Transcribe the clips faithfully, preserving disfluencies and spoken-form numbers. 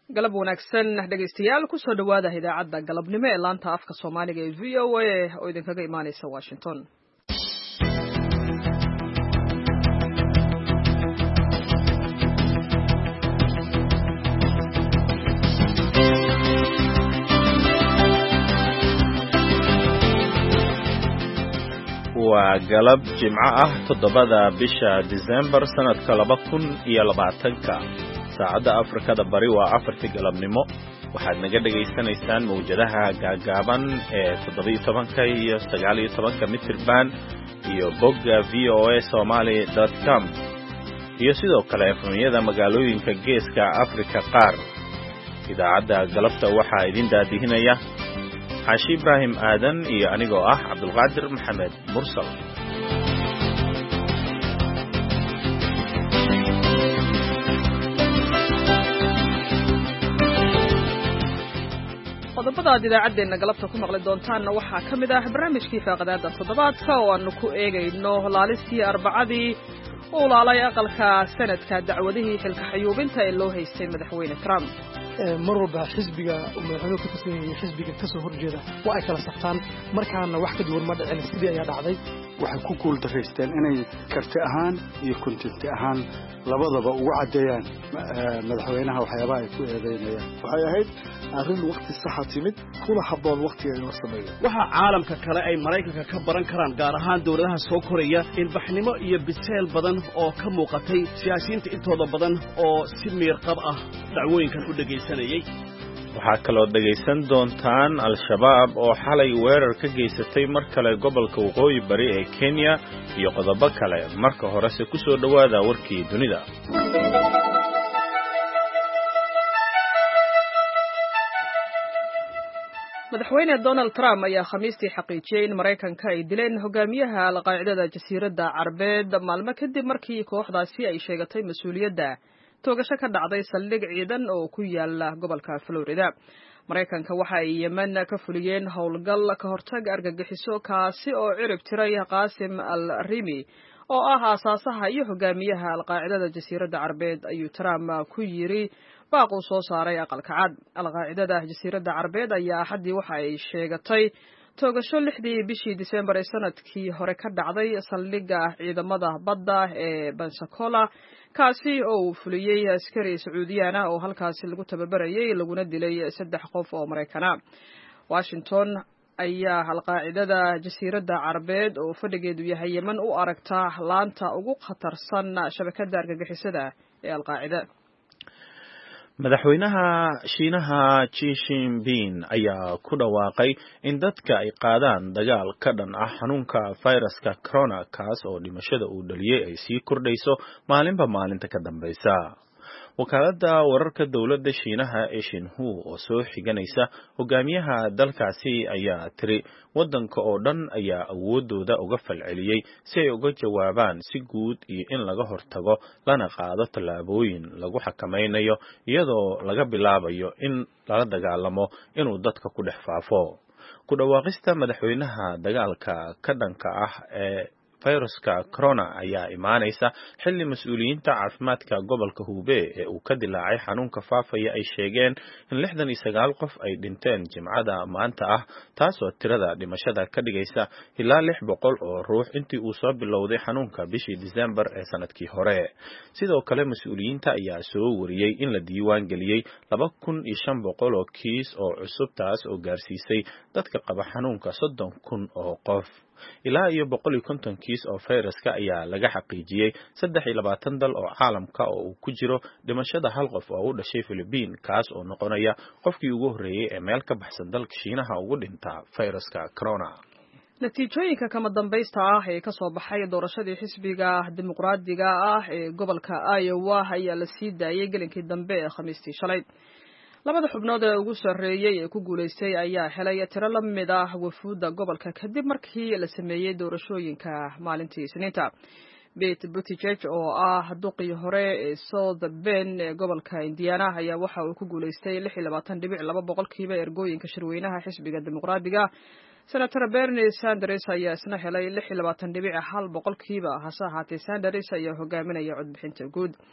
galab wanaagsan dhegaystayaal ku soo dhawaada idaacadda galabnimo ee laanta afka Soomaaliga ee V O A oo idinkaga imaanaysa Washington. waa galab jimco ah toddobada bisha December sanadka laba kun iyo labaatanka saacadda Afrikada Bari waa afartii galabnimo waxaad naga dhageysanaysaan mawjadaha gaagaaban ee toddoba iyo tobanka iyo sagaal iyo tobanka mitirban iyo bogga v o a somali dot com iyo sidoo kale efemyada magaalooyinka geeska Afrika qaar. idaacadda galabta waxaa idin daadihinaya Xaashi Ibrahim Aadan iyo anigoo ah Cabdulqaadir Maxamed Mursal. qodobada idaacaddeena galabta ku maqli doontaanna waxaa ka mid ah barnaamijkii faaqadaada toddobaadka oo aanu ku eegayno laalistii arbacadii uu laalay aqalka sanadka dacwadihii xilka xayuubinta ee loo haystay madaxweyne Trump. mar walba xisbiga madaxweynuhu ka tirsan yahay xisbiga ka soo horjeeda waa ay kala saftaan markaana wax ka duwan ma dhicin sidii ayaa dhacday. waxay ku kuul daraysteen inay karti ahaan iyo kontinti ahaan labadaba ugu cadeeyaan madaxweynaha waxyaabaha ay ku eedeynayaan. waxay ahayd arrin waqti saxa timid kuna habboon waqtiga inuu sameeyo. waxa caalamka kale ay Mareykanka ka baran karaan gaar ahaan dawladaha soo koraya ilbaxnimo iyo biseel badan oo ka muuqatay siyaasiyiinta intooda badan oo si meerqab ah dacwooyinkan u dhageysanayay. waxaa kaloo dhageysan doontaan Al-Shabaab oo xalay weerar ka geysatay mar kale gobolka waqooyi bari ee Kenya iyo qodobo kale. marka horese ku soo dhawaada warkii dunida. madaxweyne Donald Trump ayaa khamiistii xaqiijiyay in Mareykanka ay dileen hogaamiyaha al-Qaacidada Jasiiradda Carbeed maalmo kadib markii kooxdaasi ay sheegatay mas'uuliyadda toogasho ka dhacday saldhig ciidan oo ku yaala gobolka Florida. Mareykanka waxa ay Yemen ka fuliyeen howlgal ka hortag argagixiso kaasi oo cirib tiray Qaasim al-Rimi oo ah aasaasaha iyo hogaamiyaha al-Qaacidada Jasiiradda Carbeed ayuu Trump ku yiri baaq uu soo saaray aqalka cad. al-Qaacidada Jasiiradda Carbeed ayaa xadii waxa ay sheegatay toogasho lixdii bishii December ee sanadkii hore ka dhacday saldhigga ciidamada badda ee Pensacola kaasi oo uu fuliyay askari Sacuudiyana oo halkaasi lagu tababarayay laguna dilay saddex qof oo Mareykana. Washington ayaa al-Qaacidada Jasiiradda Carbeed oo fadhigeedu yahay Yemen u aragta laanta ugu khatarsan shabakadda argagixisada ee al-Qaacida. madaxweynaha Shiinaha Xi Jinping ayaa ku dhawaaqay in dadka ay qaadaan dagaal ka dhan ah xanuunka fayraska corona kaas oo dhimashada uu dhaliyay ay sii kordhayso maalinba maalinta ka dambaysa. wakaaladda wararka dawladda Shiinaha ee Xinhua oo soo xiganaysa hogaamiyaha dalkaasi ayaa tiri wadanka oo dhan ayaa awoodooda uga falceliyay si ay uga jawaabaan si guud iyo in laga hortago lana qaado tallaabooyin lagu xakameynayo iyadoo laga bilaabayo in lala dagaalamo inuu dadka ku dhex faafo. ku dhawaaqista madaxweynaha dagaalka ka dhanka ah ee fayraska corona ayaa imaanaysa xilli mas'uuliyiinta caafimaadka gobolka Hubei ee uu ka dilaacay xanuunka faafaya ay sheegeen in lixdan iyo sagaal qof ay dhinteen jimcada maanta ah taasoo tirada dhimashada ka dhigaysa ilaa lix boqol oo ruux intii uu soo bilowday xanuunka bishii December ee sanadkii hore. sidoo kale mas'uuliyiinta ayaa soo wariyay in la diiwaan geliyay laba kun iyo shan boqol oo kiis oo cusub taas oo gaarsiisay dadka qaba xanuunka soddon kun oo qof. ilaa iyo boqol iyo konton kiis oo fayraska ayaa laga xaqiijiyay saddex iyo labaatan dal oo caalamka oo uu ku jiro dhimashada hal qof oo u dhashay Philippines kaas oo noqonaya qofkii ugu horeeyay ee meel ka baxsan dalka Shiinaha ugu dhinta fayraska corona. natiijooyinka kama dambaysta ah ee ka soo baxay doorashadii xisbiga dimuqraadiga ah ee gobolka Iowa ayaa la sii daayay gelinkii dambe ee khamiistii shalay. labada xubnood ee ugu sarreeyay ee ku guuleystay ayaa helay tiro la mid ah wafuudda gobolka kadib markii la sameeyay doorashooyinka maalintii Isniinta. Pete Buttigieg oo ah duqii hore ee South Bend ee gobolka Indiana ayaa waxa uu ku guuleystay lix iyo labaatan dhibic laba boqolkiiba ergooyinka shirweynaha xisbiga dimuqraadiga. Senator Bernie Sanders ayaa isna helay lix iyo labaatan dhibic hal boqolkiiba hase ahaatee Sanders ayaa hogaaminaya codbixinta guud.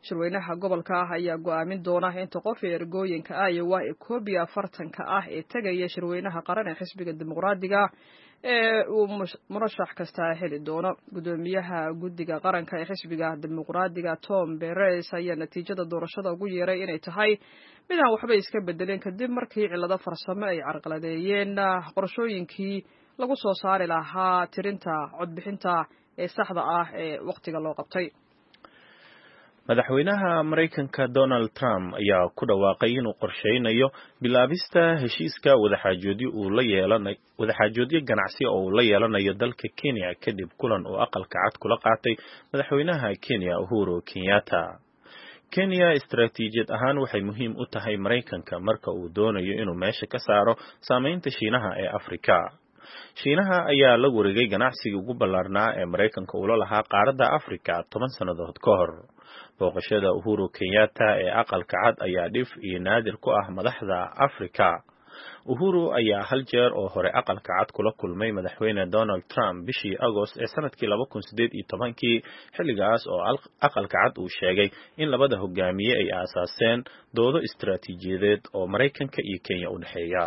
shirweynaha gobolka ah ayaa go'aamin doona inta qof ee ergooyinka Iowa ee koob iyo afartanka ah ee tegaya shirweynaha qaran ee xisbiga dimuqraadiga ee uu murashax kasta heli doono. Gudoomiyaha guddiga qaranka ee xisbiga dimuqraadiga Tom Perez ayaa natiijada doorashada ugu yeeray inay tahay mid aan waxba iska bedelin kadib markii cilado farsamo ay carqaladeeyeen qorshooyinkii lagu soo saari lahaa tirinta codbixinta ee saxda ah ee waqtiga loo qabtay. madaxweynaha Mareykanka Donald Trump ayaa ku dhawaaqay inuu qorsheynayo bilaabista heshiiska wadaxaajoodyo uu la yeelanayo wadaxaajoodyo ganacsi oo uu la yeelanayo dalka Kenya kadib kulan uu aqalka cad kula qaatay madaxweynaha Kenya Uhuru Kenyatta. Kenya istaraatiijiyad ahaan waxay muhiim u tahay Mareykanka marka uu doonayo inuu meesha ka saaro saameynta Shiinaha ee Afrika. Shiinaha ayaa la wareegay ganacsiga ugu ballaarnaa ee Mareykanka ula lahaa qaaradda Afrika toban sannadood ka hor. Booqashada Uhuru Kenyatta ee aqalka cad ayaa dhif iyo naadir ku ah madaxda Afrika. Uhuru ayaa hal jeer oo hore aqalka cad kula kulmay madaxweyne Donald Trump bishii Agost ee sanadkii laba kun siddeed iyo tobankii, xilligaas oo aqalka cad uu sheegay in labada hogaamiye ay aasaaseen doodo istaraatiijiyadeed oo Mareykanka iyo Kenya u dhexeeya.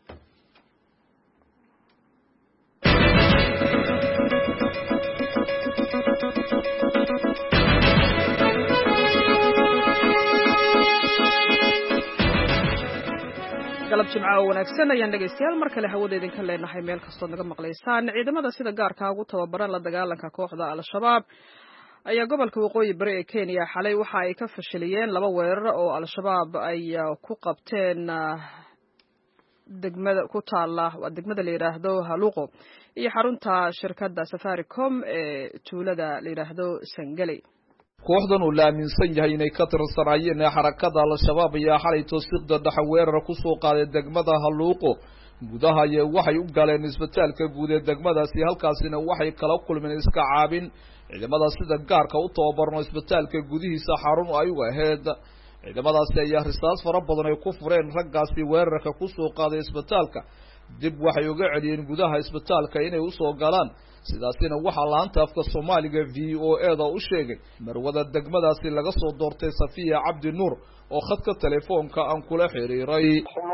galab jimca oo wanaagsan ayaan dhegaystayaal mar kale hawada idinka leenahay meel kastoo naga maqlaysaan. Ciidamada sida gaarka ugu tababaran la dagaalanka kooxda Al-Shabaab ayaa gobolka waqooyi bari ee Kenya xalay waxa ay ka fashiliyeen laba weerar oo Al-Shabaab ay ku qabteen degmada ku taala waa degmada la yiraahdo Haluuqo iyo xarunta shirkadda Safaricom ee tuulada la yiraahdo Sangale. kooxdan uu la aaminsan yahay inay ka tirsanayeen xarakada Al-Shabaab ayaa xalay toosiqda dhaxweerar ku soo qaaday degmada Haluuqo gudaha ay waxay u galeen isbitaalka guud ee degmadaasi halkaasina waxay kala kulmeen iska caabin ciidamada sida gaarka u tababarno isbitaalka gudihiisa xarun ay u ahayd. ciidamadaasi ayaa risaas fara badan ay ku fureen raggaasi weerarka ku soo qaaday isbitaalka dib waxay uga celiyeen gudaha isbitaalka inay u soo galaan sidaasina waxa laanta afka Soomaaliga V O A da u sheegay marwada degmadaasi laga soo doortay Safiya Cabdi Nuur oo khadka telefoonka aan kula xiriiray.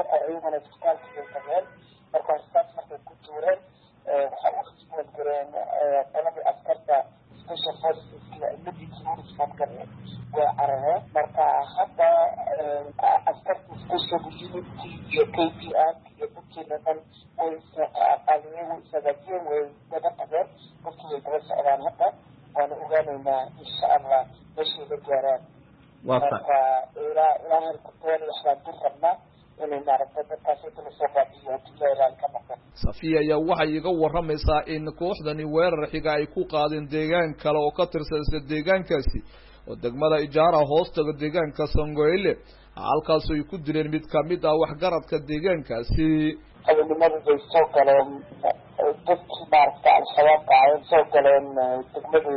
Safiya ayaa waxay iga waramaysaa in kooxdani weerar xiga ay ku qaadeen deegaan kale oo ka tirsan deegaankaasi oo degmada Ijaara hoostaga deegaanka Sangoile halkaas ay ku dileen mid ka mid ah waxgaradka deegaankaasi. Ciidamada ay soo galeen dadkii maaragta Al-Shabaab ay soo galeen degmada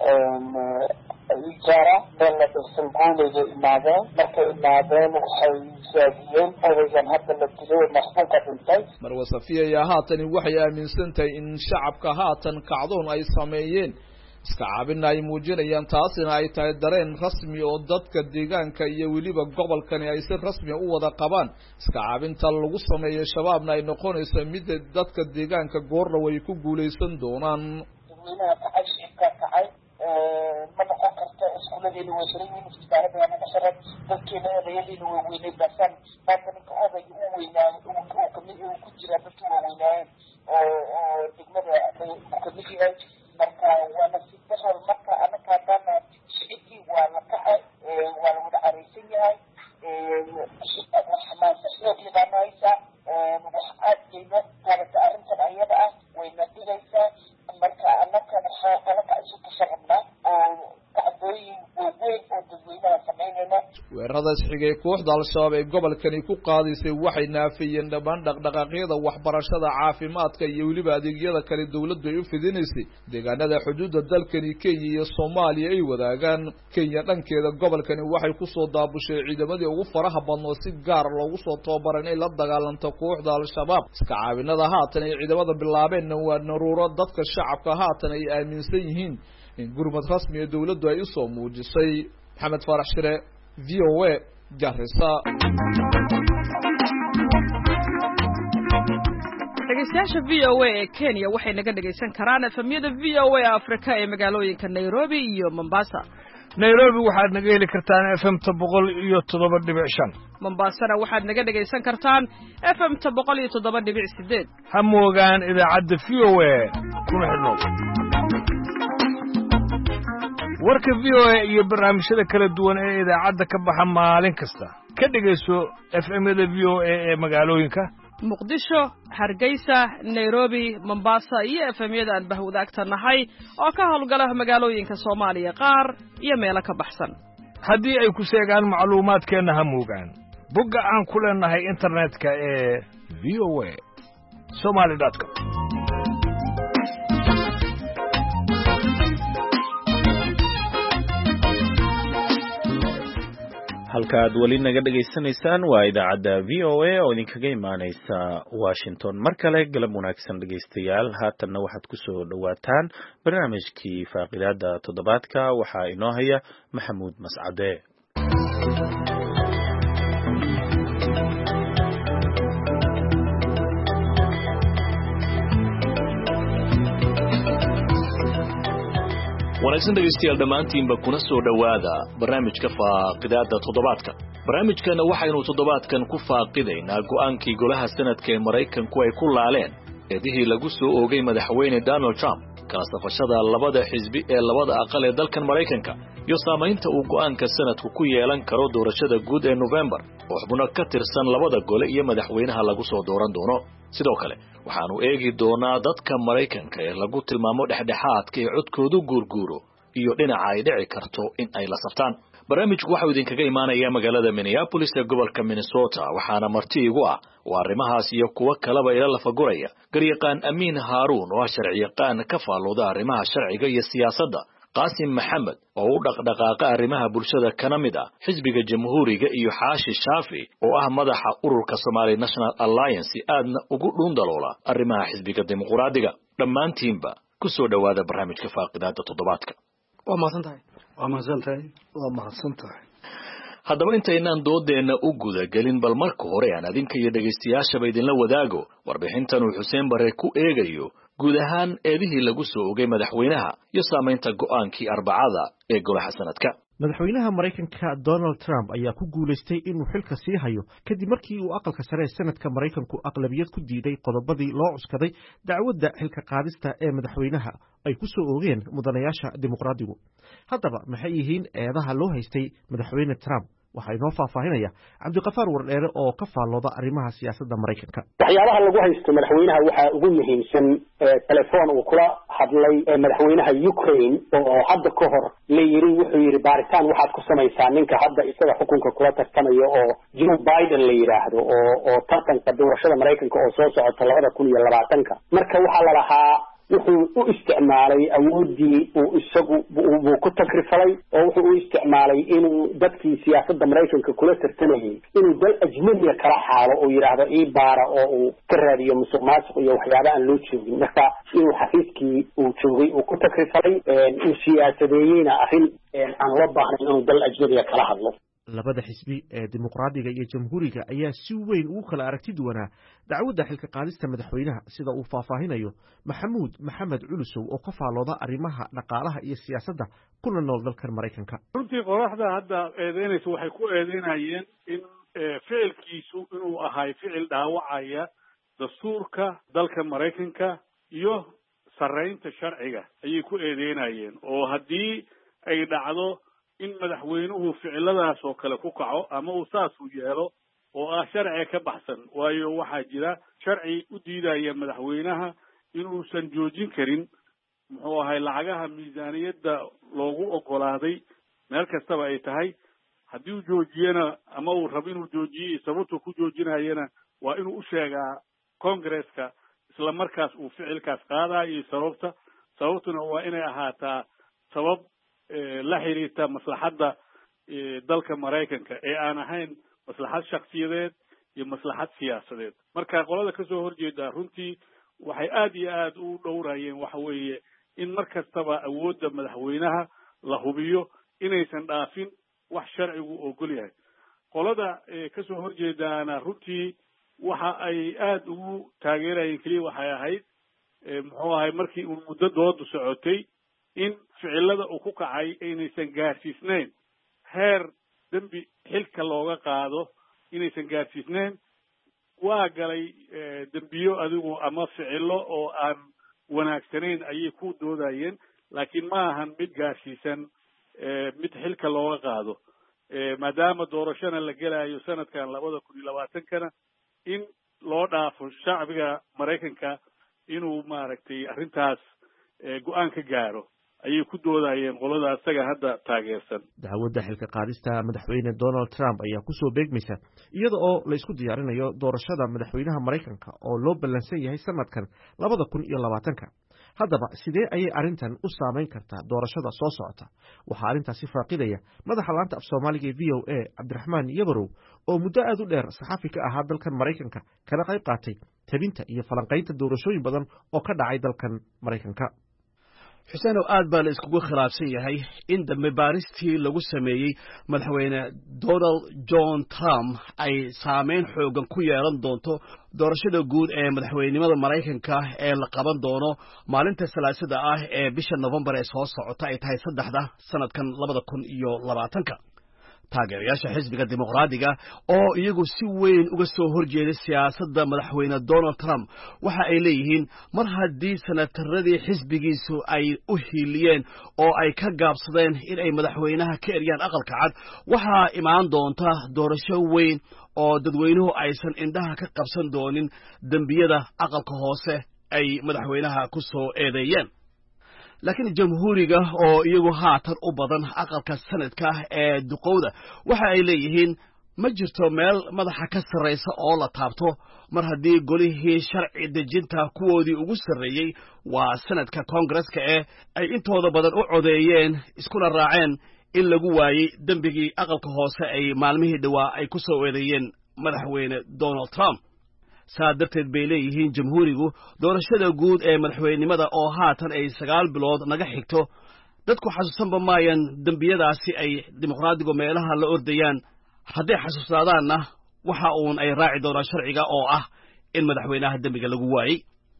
Ijaara meel la dhisan guuleeya imaadeen markay imaadeen waxay saadiyeen odaygan hadda la dilay maxbuuqa dhintay. Marwa Safiya ayaa haatan waxay aaminsan tahay in shacabka haatan kacdoon ay sameeyeen iska caabin ay muujinayaan taasina ay tahay dareen rasmi oo dadka deegaanka iyo weliba gobolkani ay si rasmi u wada qabaan iska caabinta lagu sameeyo shabaabna ay noqonayso mid dadka deegaanka goorna way ku guuleysan doonaan. dadweynaha kacay shirka kacay ma noqon karta iskuuladeenna way xiran yihiin isbitaalada ma xiran dadkeena odayadiina way weynay basan maanta ninka odayga u weynaayo uu kamid uu ku jira dadka waa weynaayeen oo degmada uu kamid yahay marka waa nasiib daro marka anaka haddana shicibkii waa la kacay waa la wada careysan yahay xamaasashoodiibaan haysaa wax aad geyno taabata arrintan ayada ah wayna dhigaysaa marka anaka waxaa anaka isu tasharabnaa oo kacdooyin waaweyn oo dadweynaha samaynayna. weeraradaas xigay kooxda Al-Shabaab ee gobolkani ku qaadisay waxay naafiyeen dhammaan dhaqdhaqaaqyada waxbarashada caafimaadka iyo weliba adeegyada kale dawladdu ay u fidinaysay deegaanada xuduudda dalkani Kenya iyo Soomaaliya ay wadaagaan. Kenya dhankeeda gobolkani waxay ku soo daabushay ciidamadii ugu faraha badnaa si gaar loogu soo tababaray in la dagaalanto kooxda Al-Shabaab. iska caabinada haatan ay ciidamada bilaabeen waa naruuro dadka shacabka haatan ay aaminsan yihiin in gurmad rasmi ah dawladdu ay u soo muujisay. maxamed faarax shire v o a Garissa. dhegeystayaasha v o a ee Kenya waxay naga dhegeysan karaan efemyada v o a Afrika ee magaalooyinka Nairobi iyo Mombasa. Nairobi waxaad naga heli kartaan F M boqol iyo toddoba dhibic shan. Mombasana waxaad naga dhegeysan kartaan F M boqol iyo toddoba dhibic sideed. Ha moogaan idaacadda V O A kuna xidhnow. warka V O A iyo barnaamijyada kala duwan ee idaacadda ka baxa maalin kasta ka dhegeyso F M-yada V O A ee magaalooyinka Muqdisho, Hargeysa, Nairobi, Mombasa iyo F M-yada aan bahwadaagta nahay oo ka howlgala magaalooyinka Soomaaliya qaar iyo meelo ka baxsan. haddii ay ku sheegaan macluumaadkeena ha moogaan bogga aan ku leenahay internetka ee v o a somali dot com. halkaad weli naga dhegaysanaysaan waa idaacadda V O A oo idinkaga imaaneysa Washington. mar kale galab wanaagsan dhegaystayaal, haatanna waxaad ku soo dhowaataan barnaamijkii faaqidaada toddobaadka. waxaa inoo haya Maxamuud Mascade. wanaagsan dhegaystayaal dhammaantiinba kuna soo dhowaada barnaamijka faaqidaada toddobaadka. barnaamijkana waxaynu toddobaadkan ku faaqidaynaa go'aankii golaha sanadka ee Maraykanku ay ku laaleen eedihii lagu soo oogay madaxweyne Donald Trump kala safashada labada xisbi ee labada aqal ee dalkan Maraykanka iyo saamaynta uu go'aanka sanadku ku yeelan karo doorashada guud ee November oo xubno ka tirsan labada gole iyo madaxweynaha lagu soo dooran doono. sidoo kale waxaanu eegi doonaa dadka Maraykanka ee lagu tilmaamo dhexdhexaadka ee codkoodu guurguuro iyo dhinaca ay dhici karto in ay la saftaan. barnaamijku waxa uu idinkaga imaanayaa magaalada Minneapolis ee gobolka Minnesota, waxaana marti igu ah oo arrimahaas iyo kuwa kaleba ila lafaguraya garyaqaan Amiin Haaruun oo ah sharciyaqaan ka faallooda arrimaha sharciga iyo siyaasadda, Qaasim Maxamed oo u dhaqdhaqaaqa arrimaha bulshada kana mid ah xisbiga jamhuuriga, iyo Xaashi Shaafi oo ah madaxa ururka Somali National Alliance aadna ugu dhuundaloola arrimaha xisbiga dimuqraadiga. dhammaantiinba ku soo dhowaada barnaamijka faaqidaada toddobaadka. waa mahadsantahay waa mahadsantahay waa mahadsantahay haddaba intaynaan doodeenna u guda gelin, bal marka hore aan adinka iyo dhegaystayaashaba idinla wadaago warbixintan uu Xuseen Bare ku eegayo guud ahaan eedihii lagu soo ogay madaxweynaha iyo saamaynta go'aankii arbacada ee golaha sanadka. madaxweynaha Maraykanka Donald Trump ayaa ku guuleystay inuu xilka sii hayo kadib markii uu aqalka sare ee sanadka Maraykanku aqlabiyad ku diiday qodobadii loo cuskaday dacwadda xilka qaadista ee madaxweynaha ay ku soo oogeen mudanayaasha dimuqraadigu. haddaba maxay yihiin eedaha loo haystay madaxweyne Trump? waxaa inoo faahfaahinaya Cabdiqafaar Wardheere oo ka faallooda arrimaha siyaasadda Maraykanka. waxyaabaha lagu haysto madaxweynaha waxaa ugu muhiimsan telefoon uu kula hadlay madaxweynaha Ukraine oo hadda ka hor la yiri wuxuu yiri baaritaan waxaad ku samaysaa ninka hadda isaga xukunka kula tartamaya oo Joe Biden la yiraahdo oo oo tartanka doorashada Maraykanka oo soo socota labada kun iyo labaatanka. marka waxaa la lahaa wuxuu u isticmaalay awoodii uu isagu uu ku takrifalay oo wuxuu u isticmaalay inuu dadkii siyaasadda Maraykanka kula tartamayay inuu dal ajnabiga kala xaalo oo yiraahdo ii baara oo uu ka raadiyo musuqmaasuq iyo waxyaabo aan loo joogin. marka inuu xafiiskii uu joogay uu ku takrifalay uu siyaasadeeyayna arrin aan loo baahnayn inuu dal ajnabiga kala hadlo. labada xisbi ee dimuqraadiga iyo jamhuuriga ayaa si weyn ugu kala aragti duwanaa dacwadda xilka qaadista madaxweynaha, sida uu faahfaahinayo Maxamuud Maxamed Culusow oo ka faallooda arrimaha dhaqaalaha iyo siyaasadda kuna nool dalkan Maraykanka. runtii qoraxda hadda eedeynaysa waxay ku eedeynayeen in ficilkiisu inuu ahay ficil dhaawacaya dastuurka dalka Maraykanka iyo sarreynta sharciga ayay ku eedeynayeen, oo haddii ay dhacdo in madaxweynuhu ficiladaas oo kale ku kaco ama uu saas u yeelo oo ah sharci ka baxsan, waayo waxaa jira sharci u diidaya madaxweynaha inuusan joojin karin muxuu ahay lacagaha miisaaniyadda loogu ogolaaday meel kastaba ay tahay. haddii uu joojiyana ama uu rabo inuu joojiyo sababtu ku joojinayana waa inuu u sheegaa Congress-ka isla markaas uu ficilkaas qaadayo iyo sababta sababtuna waa inay ahaataa sabab la xiriirta maslaxadda dalka Maraykanka ee aan ahayn maslaxad shakhsiyadeed iyo maslaxad siyaasadeed. marka qolada ka soo horjeeda runtii waxay aad iyo aad u dhowrayeen waxa weeye in mar kastaba awoodda madaxweynaha la hubiyo inaysan dhaafin wax sharcigu ogol yahay qolada kasoo horjeedaana runtii waxa ay aada ugu taageerayeen keliya waxay ahayd muxuu ahay markii uu muddo doodu socotay in ficilada uu ku kacay aynaysan gaarsiisnayn heer dembi xilka looga qaado inaysan gaarsiisnayn waa galay dembiyo adigu ama ficilo oo aan wanaagsanayn ayay ku doodayeen laakiin ma ahan mid gaarsiisan mid xilka looga qaado maadaama doorashana la gelayo sanadkan labada kun iyo labaatankana in loo dhaafo shacbiga maraykanka inuu maaragtay arrintaas go-aan ka gaaro ayay ku doodayeen qolada isaga hadda taageersan dacwadda xilka qaadista madaxweyne Donald Trump ayaa ku soo beegmaysa iyada oo la isku diyaarinayo doorashada madaxweynaha Mareykanka oo loo ballansan yahay sanadkan labada kun iyo labaatanka haddaba sidee ayay arrintan u saameyn kartaa doorashada soo socota waxaa arrintaasi faaqidaya madaxa laanta af Soomaaliga ee V O A Cabdiraxmaan Yabarow oo muddo aad u dheer saxafi ka ahaa dalkan Mareykanka kana qayb qaatay tabinta iyo falanqaynta doorashooyin badan oo ka dhacay dalkan Mareykanka xuseen oo aad baa la iskugu khilaafsan yahay in dambe baaristii lagu sameeyey madaxweyne Donald John Trump ay saameyn xoogan ku yeelan doonto doorashada guud ee madaxweynimada Mareykanka ee la qaban doono maalinta salaasada ah ee bisha November ee soo socota ay tahay saddexda sanadkan labada kun iyo labaatanka taageerayaasha xisbiga dimuqraadiga oo iyagu si weyn uga soo horjeeday siyaasadda madaxweyne Donald Trump waxa ay leeyihiin mar haddii sanataradii xisbigiisu ay u hiiliyeen oo ay ka gaabsadeen in ay madaxweynaha ka eryaan aqalka cad waxaa imaan doonta doorasho weyn oo dadweynuhu aysan indhaha ka qabsan doonin dembiyada aqalka hoose ay madaxweynaha ku soo eedeeyeen laakiin jamhuuriga oo iyagu haatan u badan aqalka sanadka ee duqowda waxa ay leeyihiin ma jirto meel madaxa ka sarreysa oo la taabto mar haddii golihii sharci dejinta kuwoodii ugu sarreeyey waa sanadka koongareska ee ay intooda badan u codeeyeen iskuna raaceen in lagu waayey dembigii aqalka hoose ay maalmihii dhowaa ay ku soo eedeeyeen madaxweyne Donald Trump saa darteed bay leeyihiin jamhuurigu doorashada guud ee madaxweynimada oo haatan ay sagaal bilood naga xigto dadku xasuusanba maayan dembiyadaasi ay dimuqraadigu meelaha la ordayaan hadday xasuusnaadaanna waxa uun ay raaci doonaan sharciga oo ah in madaxweynaha dembiga lagu waayey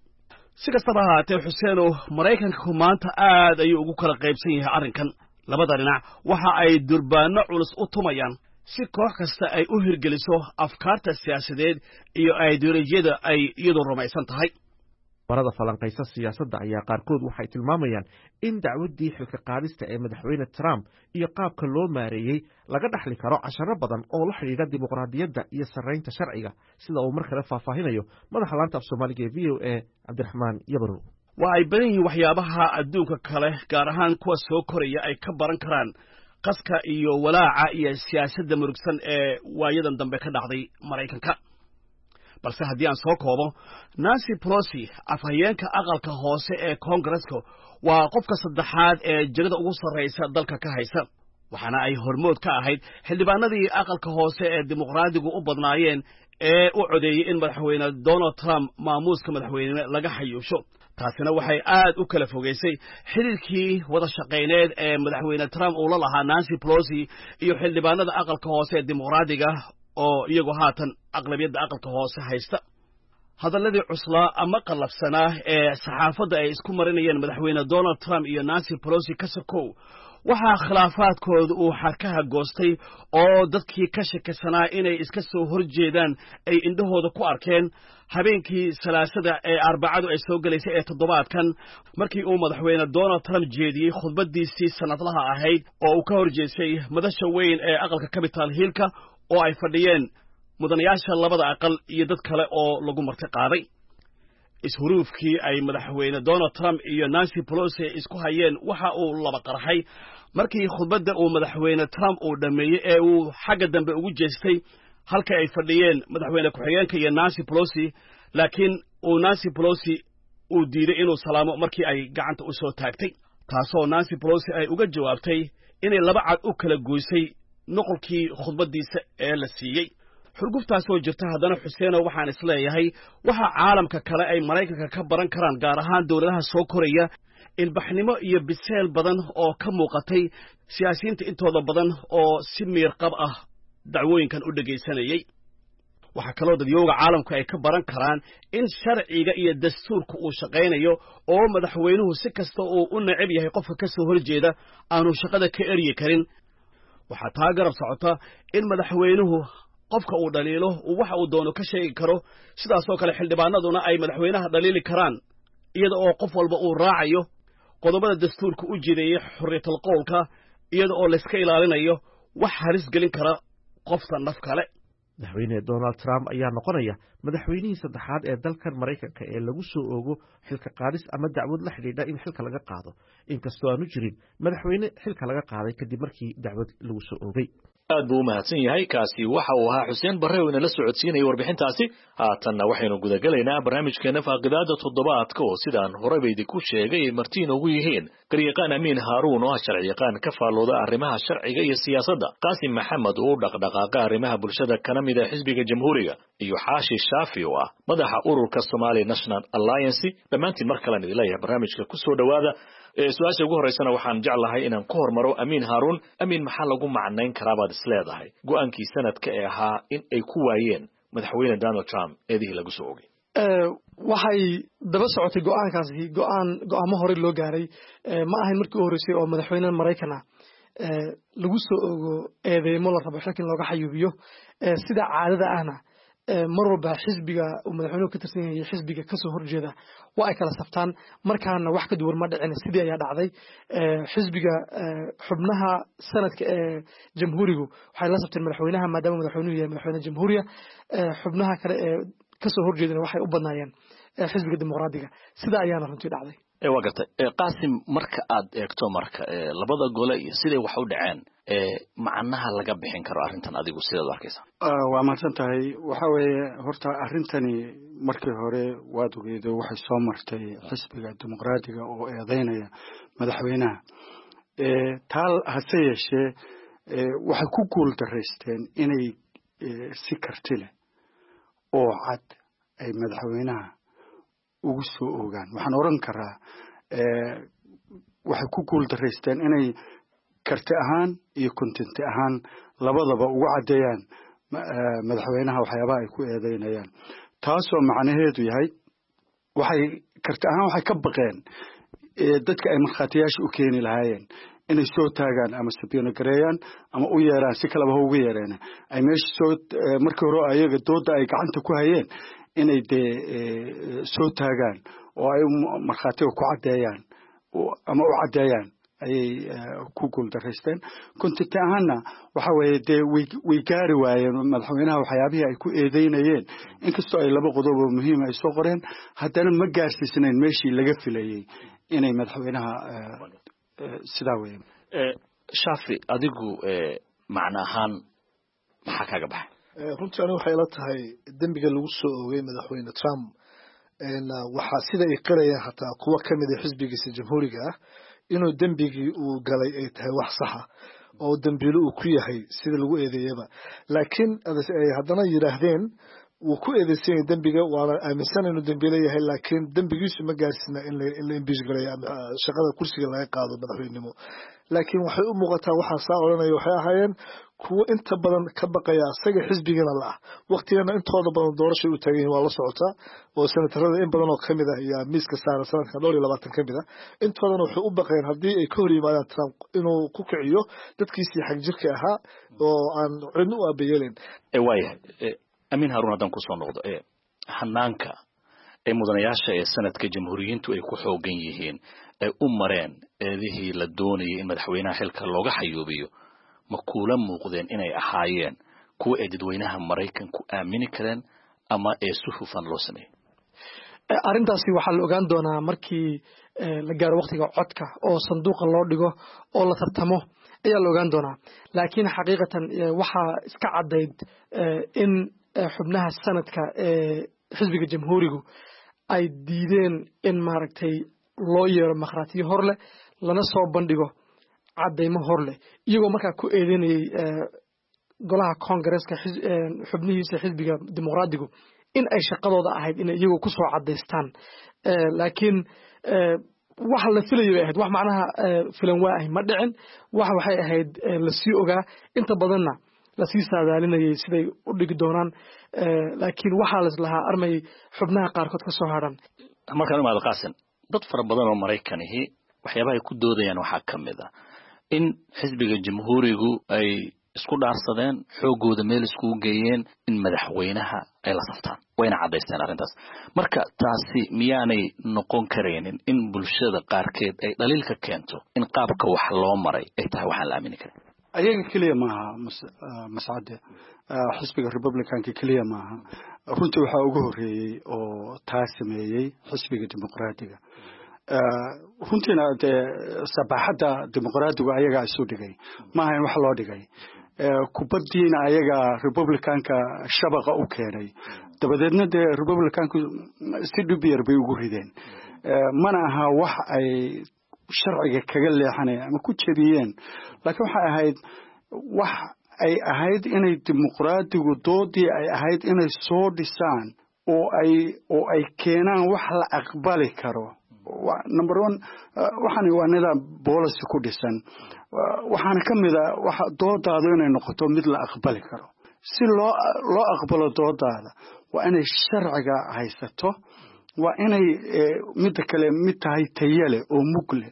si kastaba ahaatee xuseenow maraykanku maanta aad ayuu ugu kala qaybsan yahay arrinkan labada dhinac waxa ay durbaano culus u tumayaan si koox kasta ay u hirgeliso afkaarta siyaasadeed iyo ideolojiyada ay iyadu rumaysan tahay barada falanqaysa siyaasadda ayaa qaarkood waxay tilmaamayaan in dacwaddii xilka qaadista ee madaxweyne Trump iyo qaabka loo maareeyey laga dhaxli karo casharo badan oo la xidhiidha dimuqraadiyadda iyo sarreynta sharciga sida uu mar kale faahfaahinayo madaxa laanta af Soomaaliga ee V O A Cabdiraxmaan Yabarow waa ay badan yihiin waxyaabaha adduunka kale gaar ahaan kuwa soo koraya ay ka baran karaan qaska iyo walaaca iyo siyaasadda murugsan ee waayadan dambe ka dhacday Mareykanka balse haddii aan soo koobo Nancy Pelosi afhayeenka aqalka hoose ee Congress-ka waa qofka saddexaad ee jagada ugu sarreysa dalka ka haysa waxaana ay hormood ka ahayd xildhibaanadii aqalka hoose ee dimuqraadigu u badnaayeen ee u codeeyey in madaxweyne Donald Trump maamuuska madaxweyne laga xayuusho taasina waxay aad u kala fogeysay xiriirkii wada shaqeyneed ee madaxweyne Trump uu la lahaa Nancy Pelosi iyo xildhibaanada aqalka hoose ee dimuqraadiga oo iyagu haatan aqlabiyadda aqalka hoose haysta hadalladii cuslaa ama qalafsanaa ee saxaafadda ay isku marinayeen madaxweyne Donald Trump iyo Nancy Pelosi ka sokow waxaa khilaafaadkooda uu xarkaha goostay oo dadkii ka shakisanaa inay iska soo horjeedaan ay indhahooda ku arkeen habeenkii salaasada ee arbacadu ay soo gelaysay ee toddobaadkan markii uu madaxweyne Donald Trump jeediyey khudbadiisii sanadlaha ahayd oo uu ka horjeestay madasha weyn ee aqalka Capitol Hill-ka oo ay fadhiyeen mudanayaasha labada aqal iyo dad kale oo lagu marti qaaday ishuruufkii ay madaxweyne Donald Trump iyo Nancy Pelosi isku hayeen waxa uu laba qarxay markii khudbadda uu madaxweyne Trump uu dhameeyay ee uu xagga dambe ugu jeestay halka ay fadhiyeen madaxweyne ku-xigeenka iyo Nancy Pelosi laakiin uu Nancy Pelosi uu diiday inuu salaamo markii ay gacanta u soo taagtay taasoo Nancy Pelosi ay uga jawaabtay inay laba cad u kala goysay nuqulkii khudbadiisa ee la siiyey xurguftaas oo jirta haddana xuseeno waxaan isleeyahay waxa caalamka kale ay maraykanka ka baran karaan gaar ahaan dowladaha soo koraya ilbaxnimo iyo biseel badan oo ka muuqatay siyaasiyiinta intooda badan oo si miirqab ah dacwooyinkan u dhegaysanayay waxaa kaloo dadyooga caalamku ay ka baran karaan in sharciga iyo dastuurka uu shaqaynayo oo madaxweynuhu si kasta uu u necab yahay qofka ka soo horjeeda aanu shaqada ka eryi karin waxaa taa garab socota in madaxweynuhu qofka uu dhaliilo uu waxa uu doono ka sheegi karo sidaasoo kale xildhibaanaduna ay madaxweynaha dhaliili karaan iyada oo qof walba uu raacayo qodobada dastuurka u jideeyay xorriyatul qowlka iyada oo layska ilaalinayo wax halis gelin kara qofka naf kale madaxweyne Donald Trump ayaa noqonaya madaxweynihii saddexaad ee dalkan Mareykanka ee lagu soo oogo xilka qaadis ama dacwad la xidhiidha in xilka laga qaado inkastoo aanu jirin madaxweyne xilka laga qaaday kadib markii dacwad lagu soo oogay aad buu u mahadsan yahay kaasi waxa uu ahaa Xuseen Barre oo inala socodsiinayay warbixintaasi haatanna waxaynu gudagalaynaa barnaamijkeena faaqidaada toddobaadka oo sidaan horebaydi ku sheegay martiin ugu yihiin garyaqaan Amiin Haaruun oo sharciyaqaan ka faalooda arrimaha sharciga iyo siyaasadda Qaasim Maxamed oo dhaqdhaqaaqa arrimaha bulshada kana mid ah xisbiga jamhuuriga iyo Xaashi Shaafi oo ah madaxa ururka Somali National Alliance dhammaantiin mar kale idin leeyahay barnaamijka ku soo dhawaada su'aasha ugu horeysana waxaan jeclahay inaan ku hormaro Amiin Haaruun Amiin maxaa lagu macnayn karaa baad isleedahay go'aankii sanadka ee ahaa in ay ku waayeen madaxweyne Donald Trump eedii lagu soo oogay waxay daba socotay go'aankaasi go'aan go'aamo hore loo gaaray ma ahayn markii u horeysay oo madaxweynaha Mareykanka lagu soo oogo eedeymo la rabo xilkan looga xayuubiyo sida caadada ahna mar walba xisbiga uu madaxweynuhu ka tirsan yahay xisbiga ka soo horjeeda waa ay kala saftaan markaana wax ka duwan ma dhicin sidii ayaa dhacday xisbiga xubnaha sanadka ee jamhuurigu waxay la safteen madaxweynaha maadaama madaxweynuhu yahay madaxweyne jamhuuriya xubnaha kale ee ka soo horjeedana waxay u badnaayeen xisbiga dimuqraadiga sida ayaana runtii dhacday ee waa gartay Qaasim marka aad eegto marka labada gole iyo siday wax u dhaceen ee macnaha laga bixin karo arrintan adigu sidaad arkaysa waa mahadsan tahay waxa weeye horta arrintani markii hore waad ogeedo waxay soo martay xisbiga dimuqraadiga oo eedeynaya madaxweynaha ee taal hase yeeshee waxay ku guul daraysteen inay si karti leh oo cad ay madaxweynaha ugu soo oogaan waxaan oran karaa waxay ku guul daraysteen inay karti ahaan iyo kontinti ahaan labadaba ugu cadeeyaan madaxweynaha waxyaabaha ay ku eedeynayaan taasoo macnaheedu yahay waxay karti ahaan waxay ka baqeen dadka ay markhaatiyaasha u keeni lahaayeen inay soo taagaan ama sabiino gareeyaan ama u yeeraan si kaleba ugu yeereen ay meesha soo markii hore ayaga dooda ay gacanta ku hayeen inay dee soo taagaan oo ay markhaatiga ku cadeeyaan ama u cadeeyaan ayay ku guul daraysteen kontinti ahaanna waxa weeye dee way gaari waayeen madaxweynaha waxyaabihii ay ku eedeynayeen inkastoo ay laba qodob oo muhiim ay soo qoreen haddana ma gaarsiisnayn meeshii laga filayey inay madaxweynaha sidaa weeye Shaafi adigu macna ahaan maxaa kaga baxay runtii anigu waxay la tahay dembiga lagu soo oogay madaxweyne Trump waxaa sida ay qirayaan hataa kuwa ka mid ah xisbigiisa jamhuuriga ah inuu dembigii uu galay ay tahay wax sax ah oo dambiilo uu ku yahay sida lagu eedeeyaba laakiin haddana yiraahdeen wuu ku eedeysan yahay dembiga waana aaminsan inuu dambiilo yahay laakiin dembigiisu ma gaarsiina in la impeach gareeyo shaqada kursiga laga qaado madaxweynenimo laakiin waxay u muuqataa waxaa saa odhanaya waxay ahaayeen kuwa inta badan ka baqaya asaga xisbigana la ah waqtigana intooda badan doorashay u taagan yihiin waa la socotaa oo senatarada in badan oo ka mid ah ayaa miiska saaran sanadkan dhowr iyo labaatan ka mid ah intoodana waxay u baqeen haddii ay ka hor yimaadaan Trump inuu ku kiciyo dadkiisii xag jirka ahaa oo aan cidna u aabayeelin waayahay Amiin Haaruun haddaan kusoo noqdo hanaanka ee mudanayaasha ee sanadka jamhuuriyiintu ay ku xoogan yihiin ay u mareen eedihii la doonayay in madaxweynaha xilka looga xayuubiyo ma kula muuqdeen inay ahaayeen kuwa ay dadweynaha Mareykanku aamini kareen ama ee si hufan loo sameeyay arrintaasi waxaa la ogaan doonaa markii la gaaro waqtiga codka oo sanduuqa loo dhigo oo la tartamo ayaa la ogaan doonaa laakiin xaqiiqatan waxaa iska cadayd in xubnaha sanadka ee xisbiga jamhuurigu ay diideen in maaragtay loo yeero markhaatiyo hor leh lana soo bandhigo cadeymo hor leh iyagoo markaa ku eedeynayay golaha Congress-ka xubnihiisa xisbiga dimuqraadigu in ay shaqadooda ahayd in iyagu ku soo cadeystaan laakiin waxa la filayo ahayd wax macnaha filan waa ay ma dhicin wax waxay ahayd la sii ogaa inta badanna la sii saadaalinayay siday u dhigi doonaan laakiin waxa la islahaa armay xubnaha qaarkood ka soo haran markaan imaado qaasan dad fara badan oo Mareykanka waxyaabaha ay ku doodayaan waxa kamid ah in xisbiga jamhuurigu ay isku dhaarsadeen xoogooda meel isku geeyeen in madaxweynaha ay la saftaan wayna cadeysteen arrintaas marka taasi miyaanay noqon kareenin in bulshada qaarkeed ay dhaliilka keento in qaabka wax loo maray ay tahay waxaan la aamini karin ayaga kaliya maaha mas'aade xisbiga Republicanka kaliya maaha runtii waxa ugu horeeyay oo taas sameeyay xisbiga dimuqraadiga runtiina de sabaxada dimuqraadigu ayaga isu dhigay maaha in wax loo dhigay kubadiina ayaga Republicanka shabaqa u keenay dabadeedna de Republicanku si dhib yar bay ugu rideen mana aha wax ay sharciga kaga leexanayaan ama ku jabiyeen laakiin waxa ahayd wax ay ahayd inay dimuqraadigu doodii ay ahayd inay soo dhisaan oo ay oo ay keenaan wax la aqbali karo number one waxaan waa nidaam policy ku dhisan waxaana kamid ah waxa doodaadu inay noqoto mid la aqbali karo si loo loo aqbalo doodaada waa inay sharciga haysato waa inay mid kale mid tahay tayale oo mugle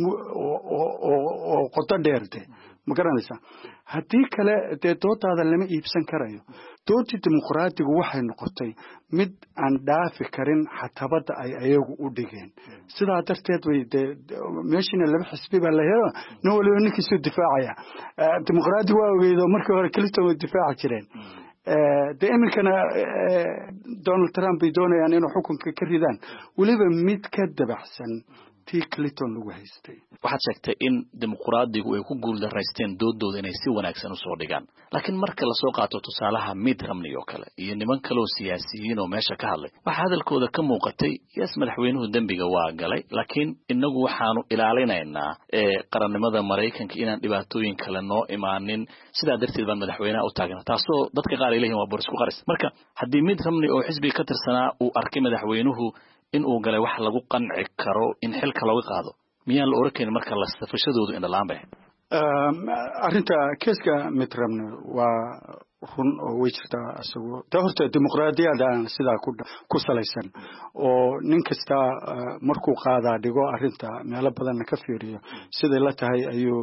oo qoto dheerde ma garanaysaa haddii kale dee doodaada lama iibsan karayo doodii dimuqraadigu waxay noqotay mid aan dhaafi karin xatabada ay ayagu u dhigeen sidaa darteed way dee meeshina laba xisbi baa la helo nin waliba ninkiisuu difaacaya dimuqraadigu waa ogeydo markii hore Clinton way difaaci jireen de iminkana Donald Trump bay doonayaan inuu xukunka ka ridaan waliba mid ka dabaxsan tii Clinton lagu haystay waxaad sheegtay in dimuqraadigu ay ku guuldareysteen doodooda inay si wanaagsan u soo dhigaan laakiin marka la soo qaato tusaalaha Mitt Romney oo kale iyo niman kale oo siyaasiyiin oo meesha ka hadlay waxa hadalkooda ka muuqatay yes madaxweynuhu dambiga waa galay laakiin inagu waxaanu ilaalinaynaa ee qarannimada Mareykanka inaan dhibaatooyin kale noo imaanin sidaa darteed baan madaxweynaha u taagnaa taasoo dadka qaar ay leeyihiin waa boris ku qaris marka haddii Mitt Romney oo xisbiga ka tirsanaa uu arkay madaxweynuhu in uu galay wax lagu qanci karo in xilka looga qaado miyaan la oran karin marka la safashadoodu in dhalaan bay arrinta keeska Mitt Romney waa run oo way jirtaa asagoo ta horta dimuqraadiyada sidaa ku ku salaysan oo nin kasta markuu qaadaa dhigo arrinta meelo badan ka fiiriyo sida la tahay ayuu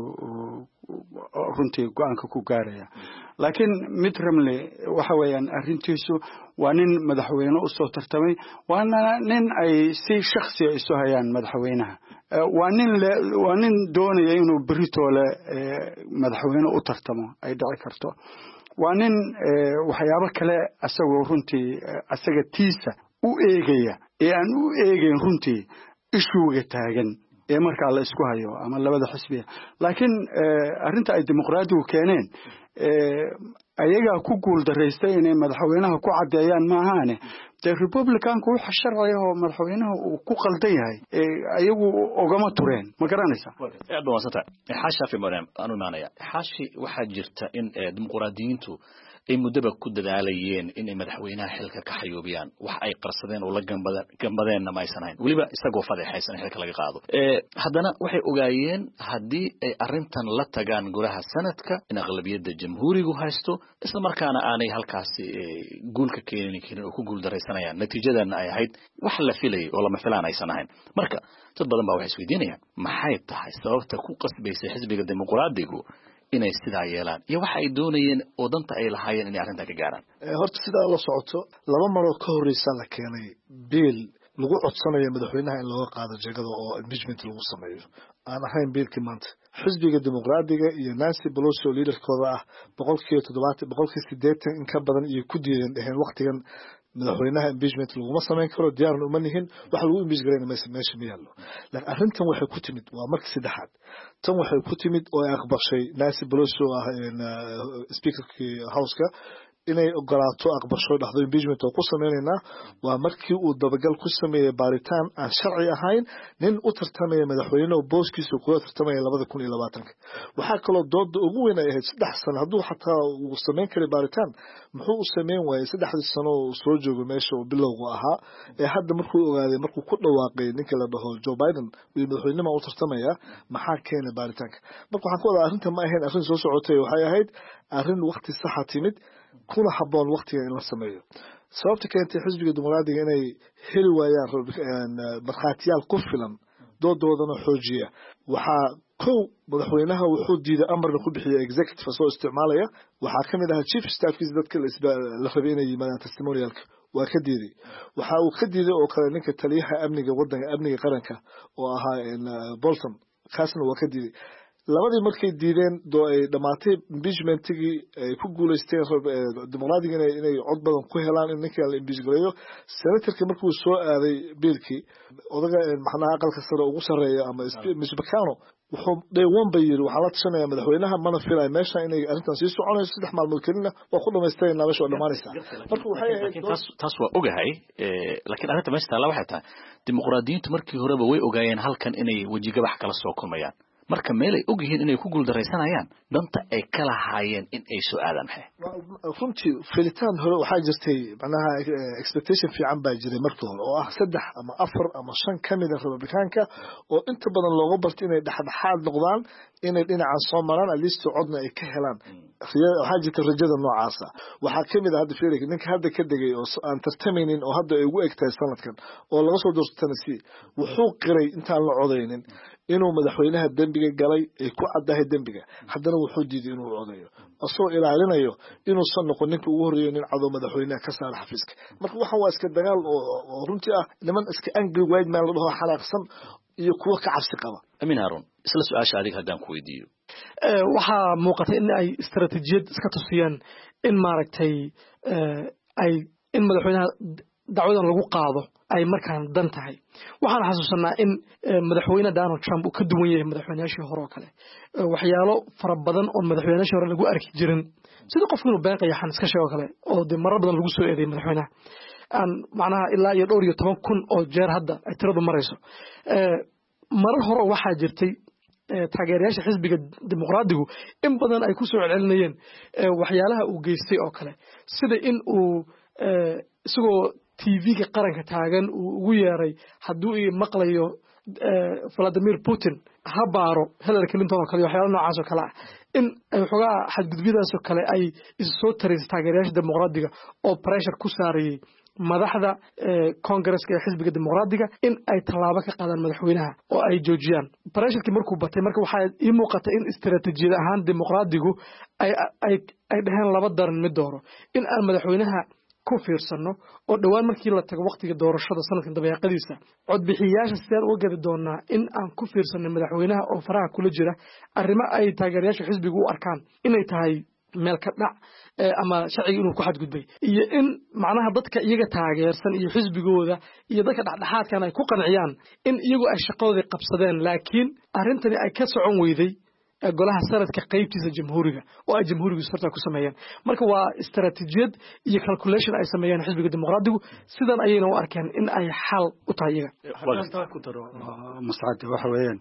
runtii go'aanka ku gaaraya laakiin Mitt Romney waxa weeyaan arrintiisu waa nin madaxweyne u soo tartamay waana nin ay si shakhsi ah isu hayaan madaxweynaha waa nin waa nin doonaya inuu Britole madaxweyne u tartamo ay dhici karto waa nin waxyaabo kale asagoo runtii asaga tiisa u eegaya ee aan u eegayn runtii ishuuga taagan ee markaa la isku hayo ama labada xisbiya laakiin arrinta ay dimuqraadigu keeneen ayaga ku guul dareystay inay madaxweynaha ku cadeeyaan maahaane de Republicanku waxa sharci ah oo madaxweynaha uu ku qaldan yahay ayagu ogama tureen ma garanaysaa aad baan wasata xasha fi maram anu maanaya xashi waxa jirta in dimuqraadiyiintu ay mudaba ku dadaalayeen in madaxweynaha xilka ka xayuubiyaan wax ay qarsadeen oo la gambadeen gambadeenna ma aysan ahayn waliba isagoo fadeexaysan xilka laga qaado ee haddana waxay ogaayeen haddii ay arrintan la tagaan golaha sanadka in aqlabiyada jamhuurigu haysto isla markaana aanay halkaasi guulka keenin karin oo ku guul dareysanayaan natiijadana ay ahayd wax la filay oo lama filaan aysan ahayn marka dad badan baa waxay isweydiinayaan maxay tahay sababta ku qasbaysay xisbiga dimuqraadigu inay sidaa yeelaan iyo waxa ay doonayeen oo danta ay lahaayeen inay arrintan ka gaaraan horta sidaa la socoto laba maroo ka horeysa la keenay biil lagu codsanayo madaxweynaha in looga qaado jagada oo impeachment lagu sameeyo aan ahayn biilkii maanta xisbiga dimuqraadiga iyo Nancy Pelosi oo leaderkooda ah boqolkiiba toddobaatan boqolkiiba siddeetan in ka badan iyo ku diideen dheheen waqtigan madaxweynaha impeachment laguma sameyn karo diyaarna uma nihin wax lagu impeach gareyna meesha ma yaallo laakiin arrintan waxay ku timid waa markii saddexaad tan waxay ku timid oo ay aqbashay Nancy Pelosi oo ah speakerkii houseka inay ogolaato aqbasho dhahdo impeachment oo ku sameynayna waa markii uu dabagal ku sameeyay baaritaan aan sharci ahayn nin u tartamaya madaxweyne oo booskiisa kula tartamaya labada kun iyo labaatanka waxaa kaloo dooda ugu weyn ay ahayd saddex sano hadduu xataa uu sameyn karay baaritaan muxuu u sameyn waayay saddexdii sano uu soo joogo meesha uu bilowgu ahaa ee hadda markuu ogaaday markuu ku dhawaaqay ninka la dhaho Joe Biden uu madaxweynima u tartamaya maxaa keenay baaritaanka marka waxaan ku wadaa arrinta ma ahayn arrin soo socotay waxay ahayd arrin waqti sax ah timid kuna haboon waqtiga in la sameeyo sababta keentay xisbiga dimuqraadiga inay heli waayaan markhaatiyaal ku filan doodoodana xoojiya waxaa kow madaxweynaha wuxuu diiday amarna ku bixiyay executive soo isticmaalaya waxaa ka mid ahaa chief staffkiisa dadka la rabay inay yimaadaan testimonialka waa ka diiday waxa uu ka diiday oo kale ninka taliyaha amniga wadanka amniga qaranka oo ahaa Bolton kaasna waa ka diiday labadii markay diideen doo ay dhamaatay impeachmentigii ay ku guuleysteen dimuqraadiga inay inay cod badan ku helaan in ninka la impeach gareeyo senatorka markuu soo aaday biilkii odaga maxnaha aqalka sare ugu sareeyo ama Mitch McConnell wuxuu dheewan bay yiri waxaa la tashanaya madaxweynaha mana filay meesha inay arrintan sii soconayso saddex maalmood kelina waa ku dhamaysteen meesha oo dhamaanaysa marka waxay ahayd taas waa ogahay laakiin arrinta meesha taala waxay tahay dimuqraadiyiintu markii horeba way ogaayeen halkan inay wajigabax kala soo kulmayaan marka meel ay og yihiin inay ku guuldaraysanayaan danta ay kala haayeen in ay soo aadaan maxay runtii filitaan hore waxaa jirtay macnaha expectation fiican baa jiray markii hore oo ah saddex ama afar ama shan ka mid ah Republicaanka oo inta badan looga bartay inay dhexdhexaad noqdaan inay dhinacan soo maraan at least codna ay ka helaan waxaa jirta rajada noocaasa waxaa ka mid ah hadda fiirig ninka hadda ka degay oo aan tartamaynin oo hadda ay ugu egtahay sanadkan oo laga soo doortay Tennessee wuxuu qiray intaan la codaynin inuu madaxweynaha dambiga galay ay ku cadahay dambiga haddana wuxuu diiday inuu codayo asoo ilaalinayo inuu san noqon ninka ugu horeeyo nin cado madaxweynaha ka saar xafiiska marka waxa waa iska dagaal oo runtii ah niman iska angry white man la dhaho xanaaqsan iyo kuwa ka cabsi qaba Amin Harun isla su'aasha adiga haddaan ku weydiiyo ee waxa muuqata in ay istaraatiijiyad iska tusiyaan in maaragtay ay in madaxweynaha dacwadan lagu qaado ay markaan dan tahay waxaan xasuusanaa in madaxweyne Donald Trump uu ka duwan yahay madaxweynayaashii hore oo kale waxyaalo fara badan oo madaxweynayaashii hore lagu arki jirin sida qofku inuu been qayaxan iska sheego kale oo de marar badan lagu soo eedeeyay madaxweynaha aan macnaha ilaa iyo dhowr iyo toban kun oo jeer hadda ay tiradu marayso marar hore waxaa jirtay taageerayaasha xisbiga dimuqraadigu in badan ay ku soo celcelinayeen waxyaalaha uu geystay oo kale sida in uu isagoo T V-ga qaranka taagan uu ugu yeeray hadduu ii maqlayo Vladimir Putin ha baaro Hillary Clinton oo kale waxyaalo noocaas oo kale ah in ay xogaa xadgudbyadaas oo kale ay isu soo tarayso taageerayaasha dimuqraadiga oo pressure ku saarayay madaxda Congress-ka ee xisbiga dimuqraadiga in ay tallaabo ka qaadaan madaxweynaha oo ay joojiyaan pressure-kii markuu batay marka waxaa ii muuqata in istaraatiijiyad ahaan dimuqraadigu ay ay ay dhaheen laba daran mid dooro in aan madaxweynaha ku fiirsano oo dhawaan markii la tago waqtiga doorashada sanadkan dabeeqadiisa cod bixiyaasha sidaan uga gadi doonaa in aan ku fiirsano madaxweynaha oo faraha kula jira arrimo ay taageerayaasha xisbigu u arkaan inay tahay meel ka dhac ama sharciga inuu ku xadgudbay iyo in macnaha dadka iyaga taageersan iyo xisbigooda iyo dadka dhexdhexaadkan ay ku qanciyaan in iyagu ay shaqadooda qabsadeen laakiin arrintani ay ka socon weyday golaha sanadka qaybtiisa jamhuuriga oo ay jamhuurigu sarta ku sameeyeen marka waa istaraatiijiyad iyo calculation ay sameeyeen xisbiga dimuqraadigu sidan ayayna u arkeen in ay xal u tahay iyaga ku daro mas'aad waxa weeyaan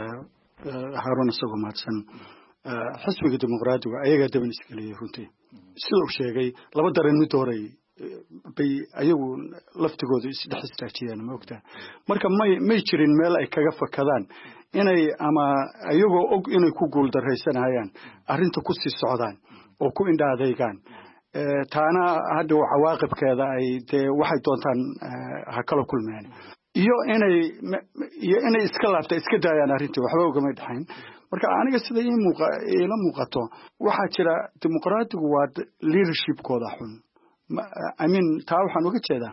Harun isagoo mahadsan xisbiga dimuqraadigu ayaga daban iskaliyay runtii sida uu sheegay laba daran mid horay bay ayagu laftigooda isdhex istaajiyeen ma ogtaa marka may may jirin meel ay kaga fakadaan inay ama ayagoo og inay ku guul daraysanayaan arrinta ku sii socdaan oo ku indhaadaygaan taana hadda cawaaqibkeeda ay dee waxay doontaan ha kala kulmeen iyo inay iyo inay iska laabta iska daayaan arrintii waxba ugama dhaxayn marka aniga sida ii muuqa ila muuqato waxa jira dimuqraadigu waa leadership-kooda xun I mean taa waxaan uga jeedaa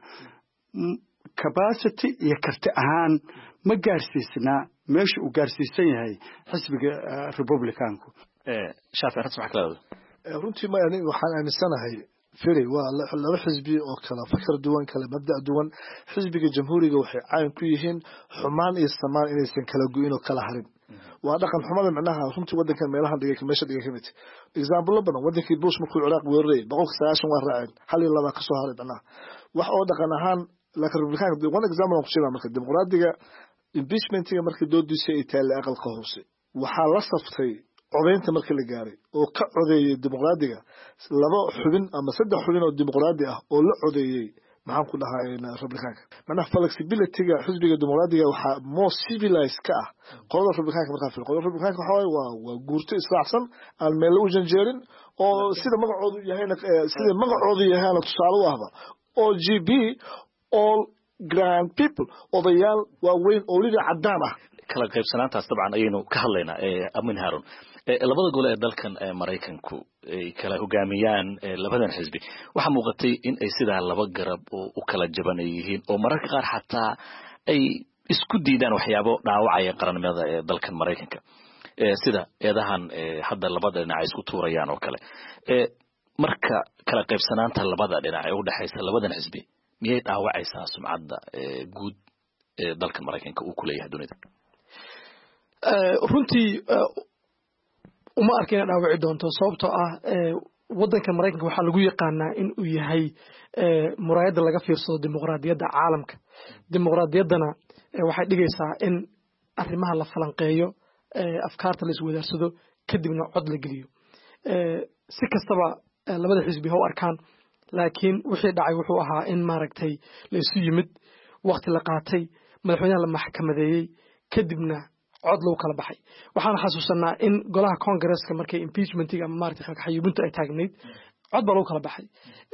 capacity iyo karti ahaan ma gaarsiisna meesha uu gaarsiisan yahay xisbiga Republicaanku ee shaafi arrinta waxa kala runtii ma aniga waxaan aaminsanahay firi waa laba xisbi oo kala fakar duwan kala mabda duwan xisbiga jamhuuriga waxay caan ku yihiin xumaan iyo samaan inaysan kala go'in oo kala harin waa dhaqan xumada macnaha runtii wadankan meelahan dhigay meesha dhigay kamid example badan wadankii Bush markuu Ciraaq weeraray boqolkiiba sagaashan waa raaceen hal iyo laba ka soo haray macnaha wax oo dhaqan ahaan laakiin Republican one example ku sheegay marka dimuqraadiga impeachmentiga markii doodiisay ay tahay aqalka hoose waxaa la saftay codeynta markii la gaaray oo ka codeeyay dimuqraadiga laba xubin ama saddex xubin oo dimuqraadi ah oo la codeeyay maxaan ku dhahaa Republicanka macnaha flexibility-ga xisbiga dimuqraadiga waxa more civilized ka ah qolada Republicanka markaa fil qolada Republicanka waxa waa waa guurto israacsan aan meel u janjeerin oo sida magacoodu yahayna sida magacoodu yahayna tusaale u ahba O G B all grand people odayaal waaweyn oo waliba cadaan ah kala qaybsanaantaas dabcan ayaynu ka hadlaynaa Amin Harun labada gole ee dalkan Mareykanku ay kala hogaamiyaan labadan xisbi waxa muuqatay in ay sida laba garab oo kala jaban yihiin oo mararka qaar xataa ay isku diidaan waxyaabo dhaawacaya qarannimada ee dalkan Mareykanka sida eedahan hadda labada dhinac isku tuurayaan oo kale marka kala qaybsanaanta labada dhinac ee u dhaxaysa labadan xisbi miyay dhaawacaysaa sumcadda guud ee dalkan Mareykanka uu ku leeyahay dunida runtii uma arkayna dhaawaci doonto sababtoo ah wadanka Mareykanka waxa lagu yaqaanaa in uu yahay muraayada laga fiirsado dimuqraadiyadda caalamka dimuqraadiyaddana waxay dhigaysaa in arrimaha la falanqeeyo afkaarta la iswadaarsado kadibna cod la geliyo si kastaba labada xisbi ha u arkaan laakiin wixii dhacay wuxuu ahaa in maaragtay la isu yimid waqti la qaatay madaxweynaha la maxkamadeeyey kadibna cod lagu kala baxay waxaan xasuusanaa in golaha Congress-ka markay impeachment-iga ama maaragtay xilka xayuubinta ay taagnayd cod baa lagu kala baxay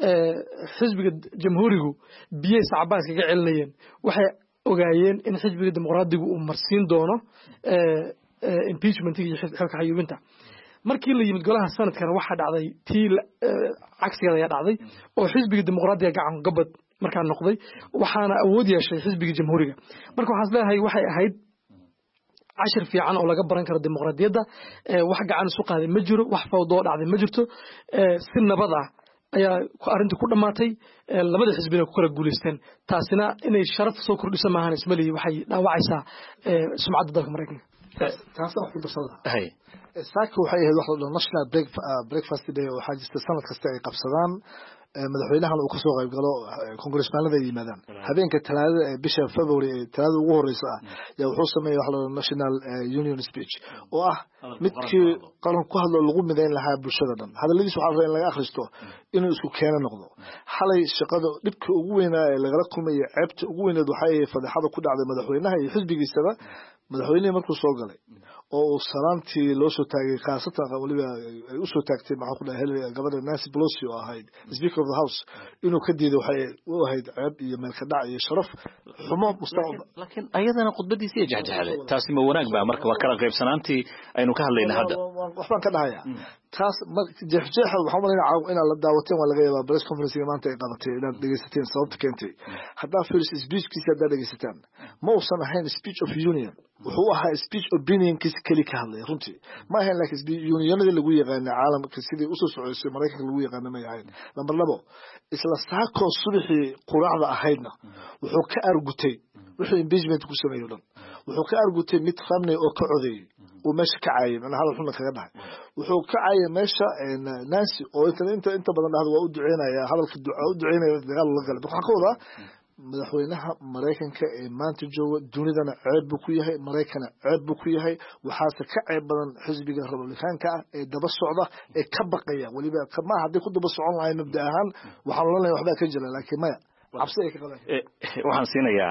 xisbiga jamhuurigu biyay sacbaas kaga celinayeen waxay ogaayeen in xisbiga dimuqraadigu uu marsiin doono impeachment-iga iyo xilka xayuubinta markii la yimid golaha sanadkana waxa dhacday tii cagsigeeda ayaa dhacday oo xisbiga dimuqraadiga gacan gabad markaa noqday waxaana awood yeeshay xisbiga jamhuuriga marka waxaan leeyahay waxay ahayd cashir fiican oo laga baran karo dimuqraadiyadda wax gacan isu qaaday ma jiro wax fawdo dhacday ma jirto si nabad ah ayaa arrintu ku dhamaatay labada xisbina ku kala guuleysteen taasina inay sharaf soo kordhiso maahan ismaliyi waxay dhaawacaysaa sumcadda dalka Mareykanka taasoo ku dasada hay saaka waxay ahayd wax la national breakfast day oo xajista sanad kasta ay qabsadaan madaxweynahan uu ka soo qayb galo congressmanada yimaadaan habeenka talaadada ee bisha February ee talaadada ugu horeysa ah yaa wuxuu sameeyay wax la national union speech oo ah midkii qaran ku hadlo lagu mideyn lahaa bulshada dhan hadaladiis waxa la in laga akhristo inuu isku keeno noqdo xalay shaqada dhibka ugu weyn ee laga kulmay ceebta ugu weyn waxay fadaxada ku dhacday madaxweynaha iyo xisbigiisaba madaxweynaha markuu soo galay oo salaantii loo soo taagay khaasatan waliba ay u soo taagtay maxaa ku dhahay gabadha Nancy Pelosi oo ahayd Speaker of the House inuu ka diiday waxay u ahayd ceeb iyo meel ka dhac iyo sharaf xumo mustaqbal laakiin ayadana khudbadiisa ay jahjaxday taasi ma wanaag baa marka waa kala qaybsanaantii aynu ka hadlayna hadda waxaan ka dhahayaa taas jahjaxa waxa malayna in la daawateen waa laga yaabaa press conference maanta ay qabatay inaad dhageysateen sababta keentay hadda first speech-kiisa hadda dhageysataan ma uusan ahayn speech of union wuxuu ahaa speech opinion-kiisa keli ka hadlay runtii ma ahayn laakiin unionada lagu yaqaano caalamka sidii usoo socoysay Mareykanka lagu yaqaano ma yahayn number labo isla saako subaxii quraacda ahaydna wuxuu ka argutay wuxuu impeachment ku sameeyay dhan wuxuu ka argutay mid family oo ka codeeyay oo meesha ka caayay ana hadal xun kaga dhahay wuxuu ka caayay meesha Nancy oo inta inta badan dhahdo waa u duceynaya hadalka duco u duceynaya dagaal la galay waxa ka wada madaxweynaha Mareykanka ee maanta jooga dunidana ceeb buu ku yahay Mareykana ceeb buu ku yahay waxaase ka ceeb badan xisbiga Republicanka ah ee daba socda ee ka baqaya waliba kama hadii ku daba socon lahayn mabda ahaan waxaan leenahay waxba ka jira laakiin maya cabsi ay ka qabaan waxaan siinayaa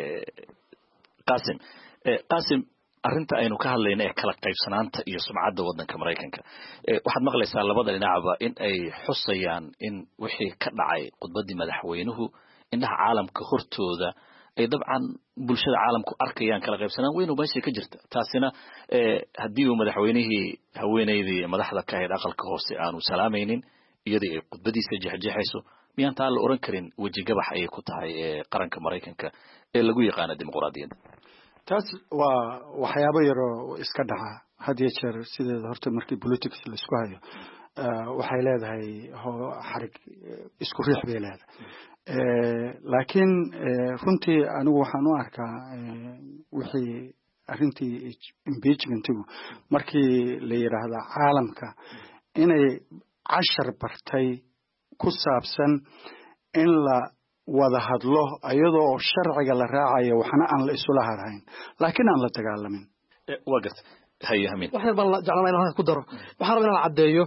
Qasim Qasim arrinta aynu ka hadlayna ee kala qaybsanaanta iyo sumcadda wadanka Mareykanka waxaad maqlaysaa labada dhinacba in ay xusayaan in wixii ka dhacay khudbadii madaxweynuhu indhaha caalamka hortooda ay dabcan bulshada caalamku arkayaan kala qaybsanaan weyn oo meesha ka jirta taasina haddii uu madaxweynihii haweeneydii madaxda ka ahayd aqalka hoose aanu salaamaynin iyadii ay khudbadiisa jexjexayso miyaan taa la oran karin weji gabax ayay ku tahay qaranka Mareykanka ee lagu yaqaano dimuqraadiyadda taas waa waxyaabo yar oo iska dhaca had iyo jeer sideeda horta markii politics la isku hayo waxay leedahay xarig isku riix bay leedahay laakiin runtii anigu waxaan u arkaa wixii arrintii impeachmentigu markii la yidhaahda caalamka inay cashar bartay ku saabsan in la wada hadlo iyadoo sharciga la raacayo waxna aan la isula harhayn laakiin aan la dagaalamin waa garta haye hamin waxaan baan jeclaan inaan ku daro waxaan rabaa inaan caddeeyo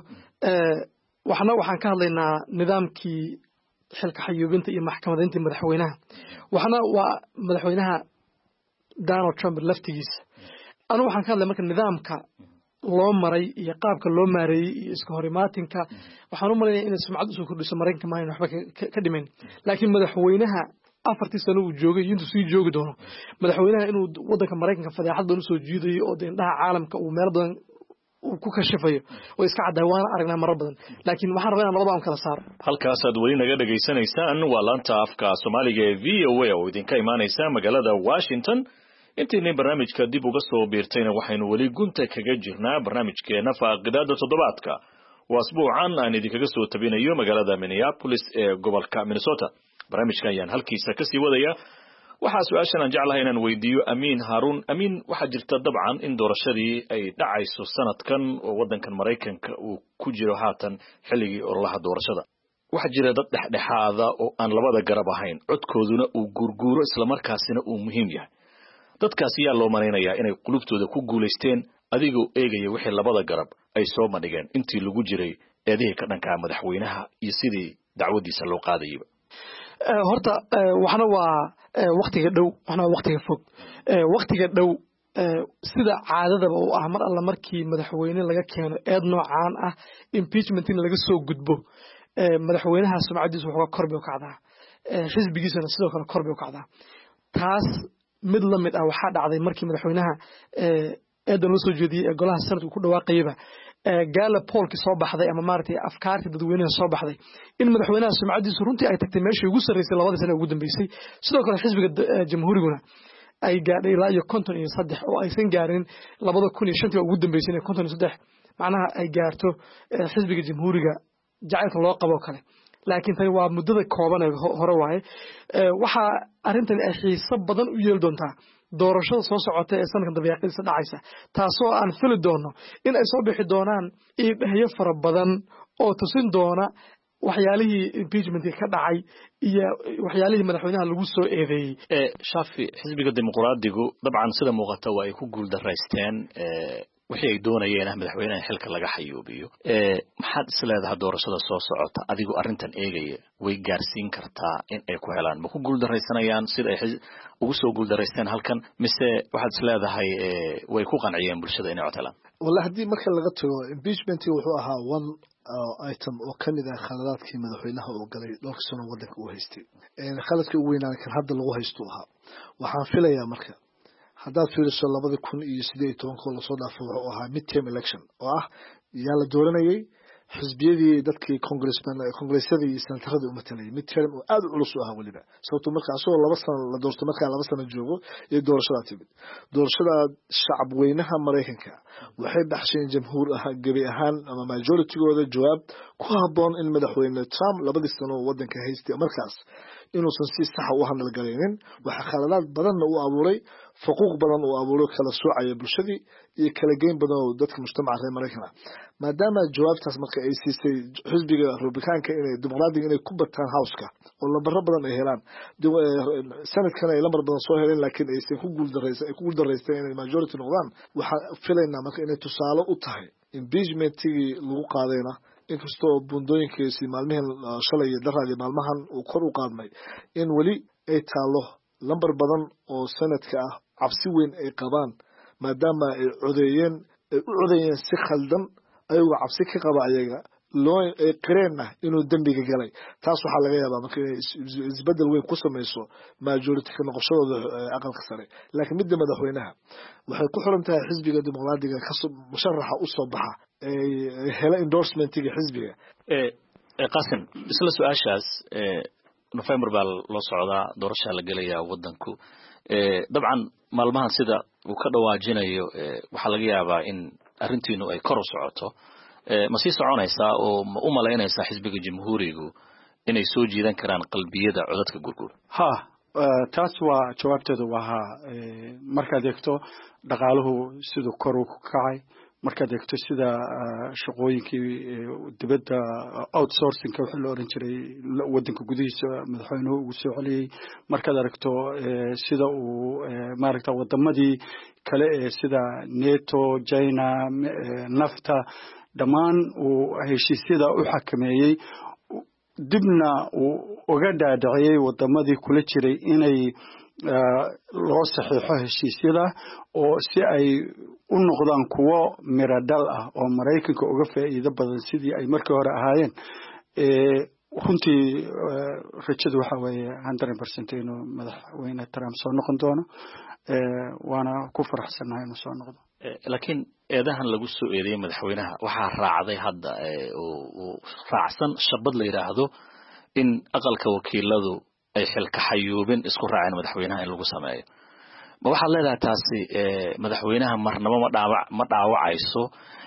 waxna waxaan ka hadlaynaa nidaamkii xilka xayuubinta iyo maxkamadaynta madaxweynaha waxna waa madaxweynaha Donald Trump laftigiisa anu waxaan ka hadlay marka nidaamka loo maray iyo qaabka loo maareeyay iyo iska horimaatinka waxaan u maleeyaa in sumcad usoo kordhiso Mareykanka ma ayna waxba ka dhimin laakiin madaxweynaha afartii sano uu joogay intuu sii joogi doono madaxweynaha inuu wadanka Mareykanka fadeexad badan usoo jiidayo oo deendhaha caalamka uu meel badan uu ku kashifayo oo iska caday waan aragnaa marar badan laakiin waxaan rabaa in labada aan kala saaro halkaas aad weli naga dhageysanaysaan waa laanta afka Soomaaliga ee V O A oo idinka imaanaysa magaalada Washington intii barnaamijka dib uga soo biirtayna waxaynu weli gunta kaga jirnaa barnaamijkeena faaqidaada toddobaadka waa asbuucan aan idinkaga soo tabinayo magaalada Minneapolis ee gobolka Minnesota barnaamijkan ayaan halkiisa ka sii wadaya waxa su'aashan aan jeclahay inaan weydiiyo Amin Harun Amin waxa jirta dabcan in doorashadii ay dhacayso sanadkan oo wadankan Mareykanka uu ku jiro haatan xilligii ololaha doorashada waxa jira dad dhexdhexaada oo aan labada garab ahayn codkooduna uu gurguuro isla markaasina uu muhiim yahay dadkaasi yaa loo mareynayaa inay qulubtooda ku guuleysteen adigoo eegaya wixii labada garab ay soo madhigeen intii lagu jiray eedihii ka dhanka madaxweynaha iyo sidii dacwadiisa loo qaadayay horta waxna waa waqtiga dhow waxna waa waqtiga fog waqtiga dhow sida caadadaba uu ah mar alla markii madaxweyne laga keeno eed noocaan ah impeachment in laga soo gudbo madaxweynaha sumcadiisu wuxuu kor bay u kacdaa xisbigiisana sidoo kale kor bay u kacdaa taas mid la mid ah waxaa dhacday markii madaxweynaha eedan la soo jeediyay ee golaha sanadku ku dhawaaqayba gaala poolki soo baxday ama maartay afkaarta dadweynaha soo baxday in madaxweynaha sumcadiisu runtii ay tagtay meeshii ugu sareysay labada sano ugu dambeysay sidoo kale xisbiga jamhuuriguna ay gaadhay ilaa iyo konton iyo saddex oo aysan gaarin labada kun iyo shantii ugu dambeysay in konton iyo saddex macnaha ay gaarto xisbiga jamhuuriga jacaylka loo qabo kale laakiin tani waa muddada kooban ee hore waaye waxa arintan ay xiiso badan u yeeli doontaa doorashada soo socota ee sanadkan dabeeqadiisa dhacaysa taasoo aan fili doono in ay soo bixi doonaan iibahyo fara badan oo tusin doona waxyaalihii impeachmentka ka dhacay iyo waxyaalihii madaxweynaha lagu soo eedeeyay ee shafi xisbiga dimuqraadigu dabcan sida muuqata waa ay ku guul daraysteen ee wixii ay doonayeen madaxweynaha xilka laga xayuubiyo ee maxaad isleedahay doorashada soo socota adigu arintan eegaya way gaarsiin kartaa in ay ku helaan ma ku guul daraysanayaan sida ay ugu soo guul daraysteen halkan mise waxaad isleedahay ee way ku qanciyeen bulshada inay codelaan wallahi hadii marka laga tago impeachment wuxuu ahaa one item oo kamid ah khaladaadkii madaxweynaha oo galay dhowr sano wadanka uu haystay ee khaladka ugu weynaa kan hadda lagu haysto ahaa waxaan filayaa marka haddaad fiiriso labada kun iyo sideed iyo tobanka lasoo dhaafo wuxuu ahaa midterm election oo ah yaa la dooranayay xisbiyadii dadkii congressman congressadii iyo senataradii u matalayay midterm oo aad u culus u ahaa weliba sababtoo marka asagoo laba sano la doorto markaa laba sano joogo iyo doorashadaa timid doorashada shacab weynaha maraykanka waxay baxsheen jamhuur ahaan gebi ahaan ama majoritygooda jawaab ku habboon in madaxweyne Trump labadii sano wadanka haystay markaas inuusan si sax u handal gareynin waxa khaladaad badanna u abuuray faquuq badan uu abuuray kala soocaya bulshadii iyo kala geyn badan oo dadka mujtamaca reer Mareykanka maadaama jawaabtaas marka ay siisay xisbiga Republicaanka inay dimuqraadiga inay ku bataan houseka oo lambar badan ay helaan sanadkan ay lambar badan soo heleen laakiin aysan ku guul dareysay ay ku guul dareysay inay majority noqdaan waxa filaynaa marka inay tusaale u tahay impeachmentigii lagu qaadayna inkastoo bundooyinkiisi maalmahan shalay iyo daraadii maalmahan uu kor u qaadmay in weli ay taalo lambar badan oo sanadka ah cabsi weyn ay qabaan maadaama ay codeeyeen ay u codeeyeen si khaldan ayagoo cabsi ka qaba ayaga loo ay qireenna inuu dembiga galay taas waxaa laga yaabaa marka inay isbedel weyn ku samayso majority ka noqoshadooda aqalka sare laakiin midda madaxweynaha waxay ku xiran tahay xisbiga dimuqraadiga ka musharaxa u soo baxa ay hela endorsementiga xisbiga ee qasim isla su'aashaas ee November baa loo socdaa doorasho la galayaa wadanku ee dabcan maalmahan sida uu ka dhawaajinayo waxa laga yaabaa in arintiinu ay kor u socoto ee ma sii soconaysaa oo ma u malaynaysaa xisbiga jamhuurigu inay soo jiidan karaan qalbiyada codadka gurgur ha taas waa jawaabteedu waa markaad eegto dhaqaaluhu siduu kor u kacay markaad eegto sida shaqooyinkii dibadda outsourcingka wixii la oran jiray waddanka gudihiisa madaxweynuhu ugu soo celiyey markaad aragto sida uu maaragta wadamadii kale ee sida neto china nafta dhammaan uu heshiisyada u xakameeyey dibna uu uga dhaadhiciyey wadamadii kula jiray inay loo saxiixo heshiisyada oo si ay u noqdaan kuwo miro dhal ah oo Mareykanka uga faa'iido badan sidii ay markii hore ahaayeen runtii rajadu waxa weeye one hundred percent inuu madaxweyne Trump soo noqon doono waana ku faraxsanahay inuu soo noqdo laakiin eedahan lagu soo eedeeyay madaxweynaha waxaa raacday hadda oo raacsan shabad la yiraahdo in aqalka wakiiladu ay xilka xayuubin isku raaceen madaxweynaha in lagu sameeyo ma waxaa leedahay taasi madaxweynaha marnaba ma dhaawac ma dhaawacayso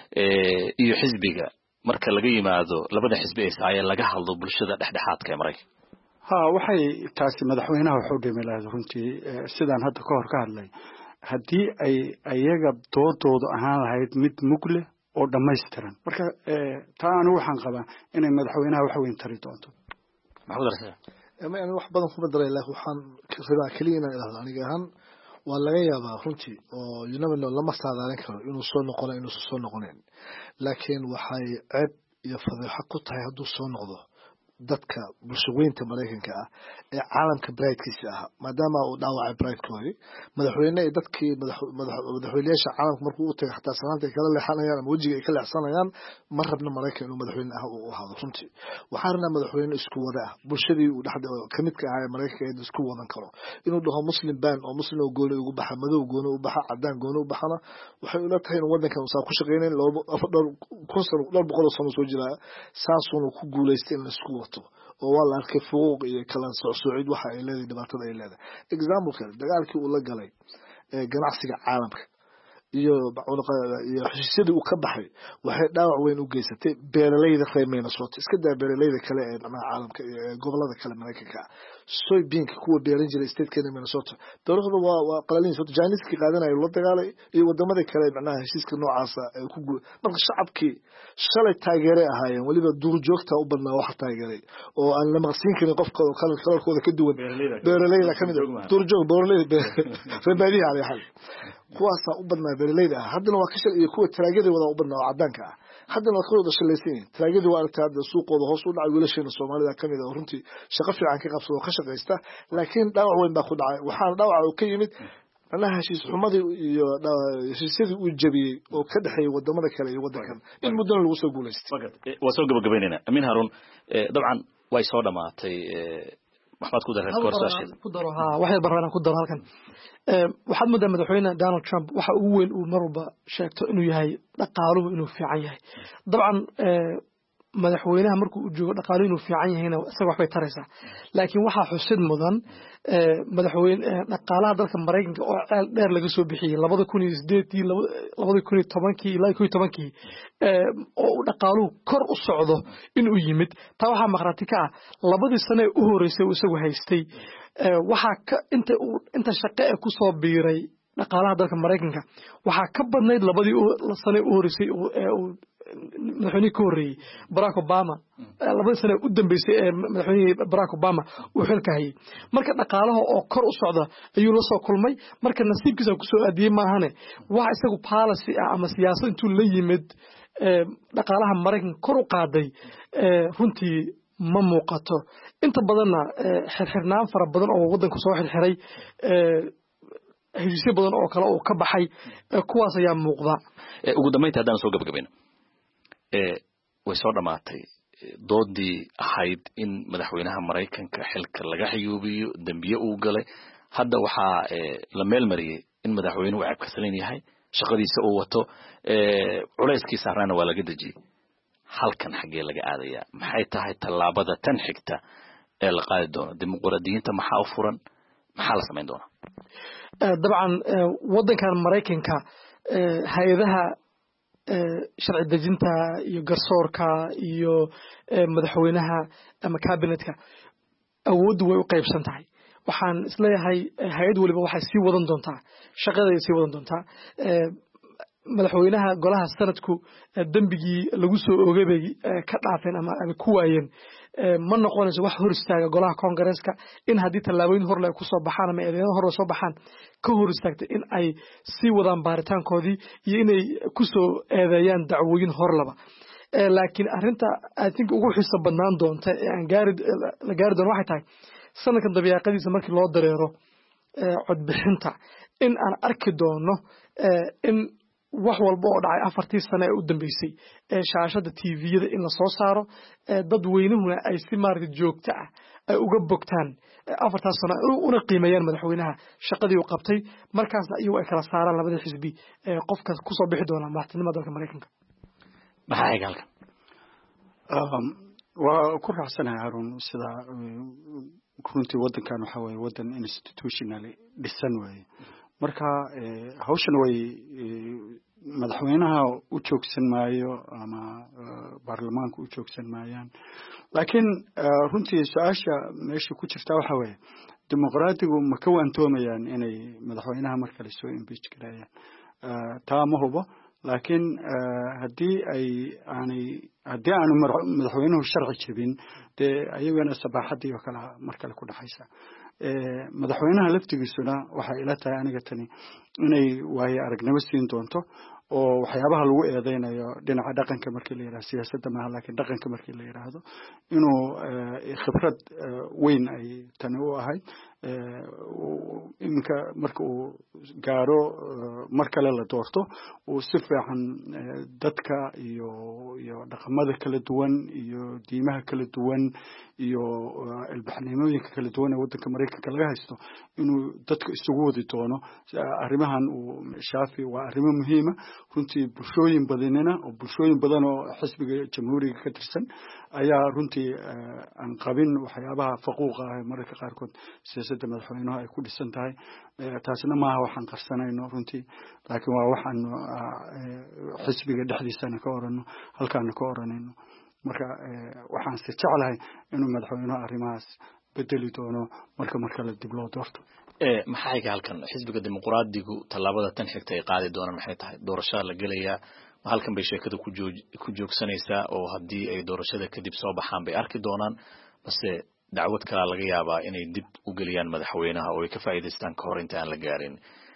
iyo xisbiga marka laga yimaado labada xisbi ee saaya laga hadlo bulshada dhexdhexaadka ee Mareykanka ha waxay taasi madaxweynaha wuxuu dhimay lahayd runtii sidaan hadda ka hor ka hadlay haddii ay ayaga doodoodu ahaan lahayd mid mugle oo dhammaystiran marka taa anigu waxaan qabaa inay madaxweynaha wax weyn tari doonto maxamed rasaaq ama aan wax badan kuma daray laakiin waxaan rabaa kaliya inaan ilaahdo aniga ahaan waa laga yaabaa runtii oo yunamino lama saadaalin karo inuu soo noqono inuu soo noqonayn laakiin waxay ceeb iyo fadeexo ku tahay hadduu soo noqdo dadka bulshaweynta Mareykanka ah ee caalamka bridekiisa ah maadaama uu dhaawacay bridekoodii madaxweyne ay dadkii madaxweynayaasha caalamka markuu u tagay xataa sanaanta ay kala leexanayaan ama wajiga ay ka leexsanayaan ma rabna Mareykan inuu madaxweyne ah uu ahaado runtii waxaa rabnaa madaxweyne isku wada ah bulshadii uu dhexda kamid ka ahaa Mareykanka ee isku wadan karo inuu dhaho muslim ban oo muslim oo gooni ugu baxa madow gooni u baxa cadaan gooni u baxana waxay ula tahay in wadankan uu ku shaqeynay laba kun sano laba boqol sano soo jira saasuuna ku guuleystay in la isku wato oo wala arkay fuuq iyo kala socod waxa ay leedahay dhibaatada ay leedahay example kale dagaalkii uu la galay ee ganacsiga caalamka iyo iyo heshiisyadii uu ka baxay waxay dhaawac weyn u geysatay beeralayda reer Minnesota iska daa beeralayda kale ee caalamka ee gobolada kale Mareykanka soybeanka kuwa beeran jiray state-keena Minnesota dowladda waa waa qalalin soo Chinese-ki qaadanayo la dagaalay iyo wadamada kale macnaha heshiiska noocaas ah ku guul marka shacabkii shalay taageeray ahaayeen waliba duur joogta u badnaa wax taageeray oo aan la maqsin karin qofka oo kala kala ka duwan beeralayda kamid duur joog beeralayda reebadiya على حال kuwaas u badnaa beeralayda haddana waa ka shal iyo kuwa taraagada wada u badnaa cadaanka ah haddana waa kooda shalaysiin taraagada waa aragtaa suuqooda hoos u dhacay wiilasheena Soomaalida kamid ah runtii shaqo fiican ka qabsado ka shaqeysta laakiin dhaawac weyn baa ku dhacay waxaan dhaawac oo ka yimid anaha heshiis xumadii iyo heshiisyadii uu jabiyay oo ka dhaxay wadamada kale iyo wadankan in muddo lagu soo guuleystay waa soo gabagabeynayna Amin Harun dabcan way soo dhamaatay maxamed ku daray koorsaashid ku daro ha waxay baraan ku daro halkan waxaad moodaa madaxweyne Donald Trump waxa uu weyn uu marba sheegto inuu yahay dhaqaaluhu inuu fiican yahay dabcan madaxweynaha markuu u joogo dhaqaaluhu inuu fiican yahayna isaga wax bay taraysaa laakiin waxa xusid mudan madaxweyne dhaqaalaha dalka Mareykanka oo ceel dheer laga soo bixiyay laba kun iyo siddeed iyo laba kun iyo toban ilaa kun iyo toban oo dhaqaaluhu kor u socdo inuu yimid taa waxa maqraati ka ah labadii sano ee u horeysay uu isagu haystay waxa ka inta inta shaqo ee ku soo biiray dhaqaalaha dalka Mareykanka waxa ka badnayd labadii sano ee u horeysay ee madaxweynaha ka horeeyay Barack Obama labadii sano u dambeysay ee madaxweynaha Barack Obama uu xilka hayay marka dhaqaalaha oo kor u socda ayuu la soo kulmay marka nasiibkiisa ku soo aadiyay maahane waxa isagu policy ah ama siyaasad intuu la yimid dhaqaalaha Mareykanka kor u qaaday runtii ma muuqato inta badanna xirxirnaan fara badan oo wadanku soo xirxiray heshiisyo badan oo kale oo ka baxay kuwaas ayaa muuqda ugu dambeyntii haddaan soo gabagabayno ee way soo dhamaatay doodii ahayd in madaxweynaha Mareykanka xilka laga xiyuubiyo dambiye uu galay hadda waxaa la meel mariyay in madaxweynuhu ceeb ka salan yahay shaqadiisa uu wato culayskiisa saarana waa laga dajiyay halkan xagee laga aadaya maxay tahay talaabada tan xigta ee la qaadi doono dimuqraadiyiinta maxaa u furan maxaa la sameyn doonaa dabcan wadankan Mareykanka hay'adaha sharci dejinta iyo garsoorka iyo madaxweynaha ama cabinetka awood way u qaybsan tahay waxaan isleeyahay hay-ad waliba waxay sii wadan doontaa shaqadeeda sii wadan doontaa madaxweynaha golaha sanadku dembigii lagu soo oogay bay ka dhaafeen ama ay ku waayeen ma noqonayso wax hor istaaga golaha Congress-ka in haddii tallaabooyin hor leh ku soo baxaan ama eedeeno hor soo baxaan ka hor istaagtay in ay sii wadaan baaritaankoodii iyo inay ku soo eedeeyaan dacwooyin hor laba laakiin arrinta I think ugu xiiso badnaan doonta ee aan gaari la gaari doono waxay tahay sanadkan dabiiqadiisa markii loo dareero codbixinta in aan arki doono in wax walba oo dhacay afartii sano ee u dambeysay ee shaashada T V-yada in la soo saaro dad weynuhuna ay si maaragtay joogto ah ay uga bogtaan afartaas sano una qiimeeyaan madaxweynaha shaqadii uu qabtay markaasna iyagu ay kala saaraan labada xisbi ee qofka ku soo bixi doona madaxtinimada dalka Mareykanka maxay galka um waa ku raacsanahay Harun sida runtii wadankan waxa weeye wadan institutionally dhisan weeye marka hawshan way madaxweynaha u joogsan maayo ama baarlamaanka u joogsan maayaan laakiin runtii su'aasha meesha ku jirta waxa weeye dimuqraadigu ma ka waantoomayaan inay madaxweynaha markale soo impeach gareeyaan taa ma hubo laakiin haddii ay aanay haddii aanu madaxweynuhu sharci jebin dee ayagana sabaaxadii oo kale markale ku dhaxaysa madaxweynaha laftigiisuna waxay ila tahay aniga tani inay waaye aragnimo siin doonto oo waxyaabaha lagu eedeynayo dhinaca dhaqanka markii la yiraahdo siyaasadda maaha laakiin dhaqanka markii la yiraahdo inuu khibrad weyn ay tani u ahayd iminka marka uu gaaro mar kale la doorto uu si fiican dadka iyo iyo dhaqamada kala duwan iyo diimaha kala duwan iyo ilbaxnimooyinka kala duwan ee waddanka Mareykanka laga haysto inuu dadka isugu wadi doono arrimahan uu shaafi waa arrimo muhiima runtii bulshooyin badanina oo bulshooyin badan oo xisbiga jamhuuriga ka tirsan ayaa runtii aan qabin waxyaabaha faquuqa ah mararka qaarkood siyaasadda madaxweynaha ay ku dhisan tahay taasna maaha waxaan qarsanayno runtii laakiin waa waxaan xisbiga dhexdiisana ka orano halkaana ka oranayno marka waxaan si jeclahay inuu madaxweynuhu arrimahaas bedeli doono marka marka la dib loo doorto ee maxay halkan xisbiga dimuqraadigu talaabada tan xigta ay qaadi doonaan maxay tahay doorashada la galaya halkan bay sheekadu ku joog ku joogsanaysaa oo haddii ay doorashada kadib soo baxaan bay arki doonaan balse dacwad kale laga yaabaa inay dib u galiyaan madaxweynaha oo ay ka faa'iideystaan ka hor inta aan la gaarin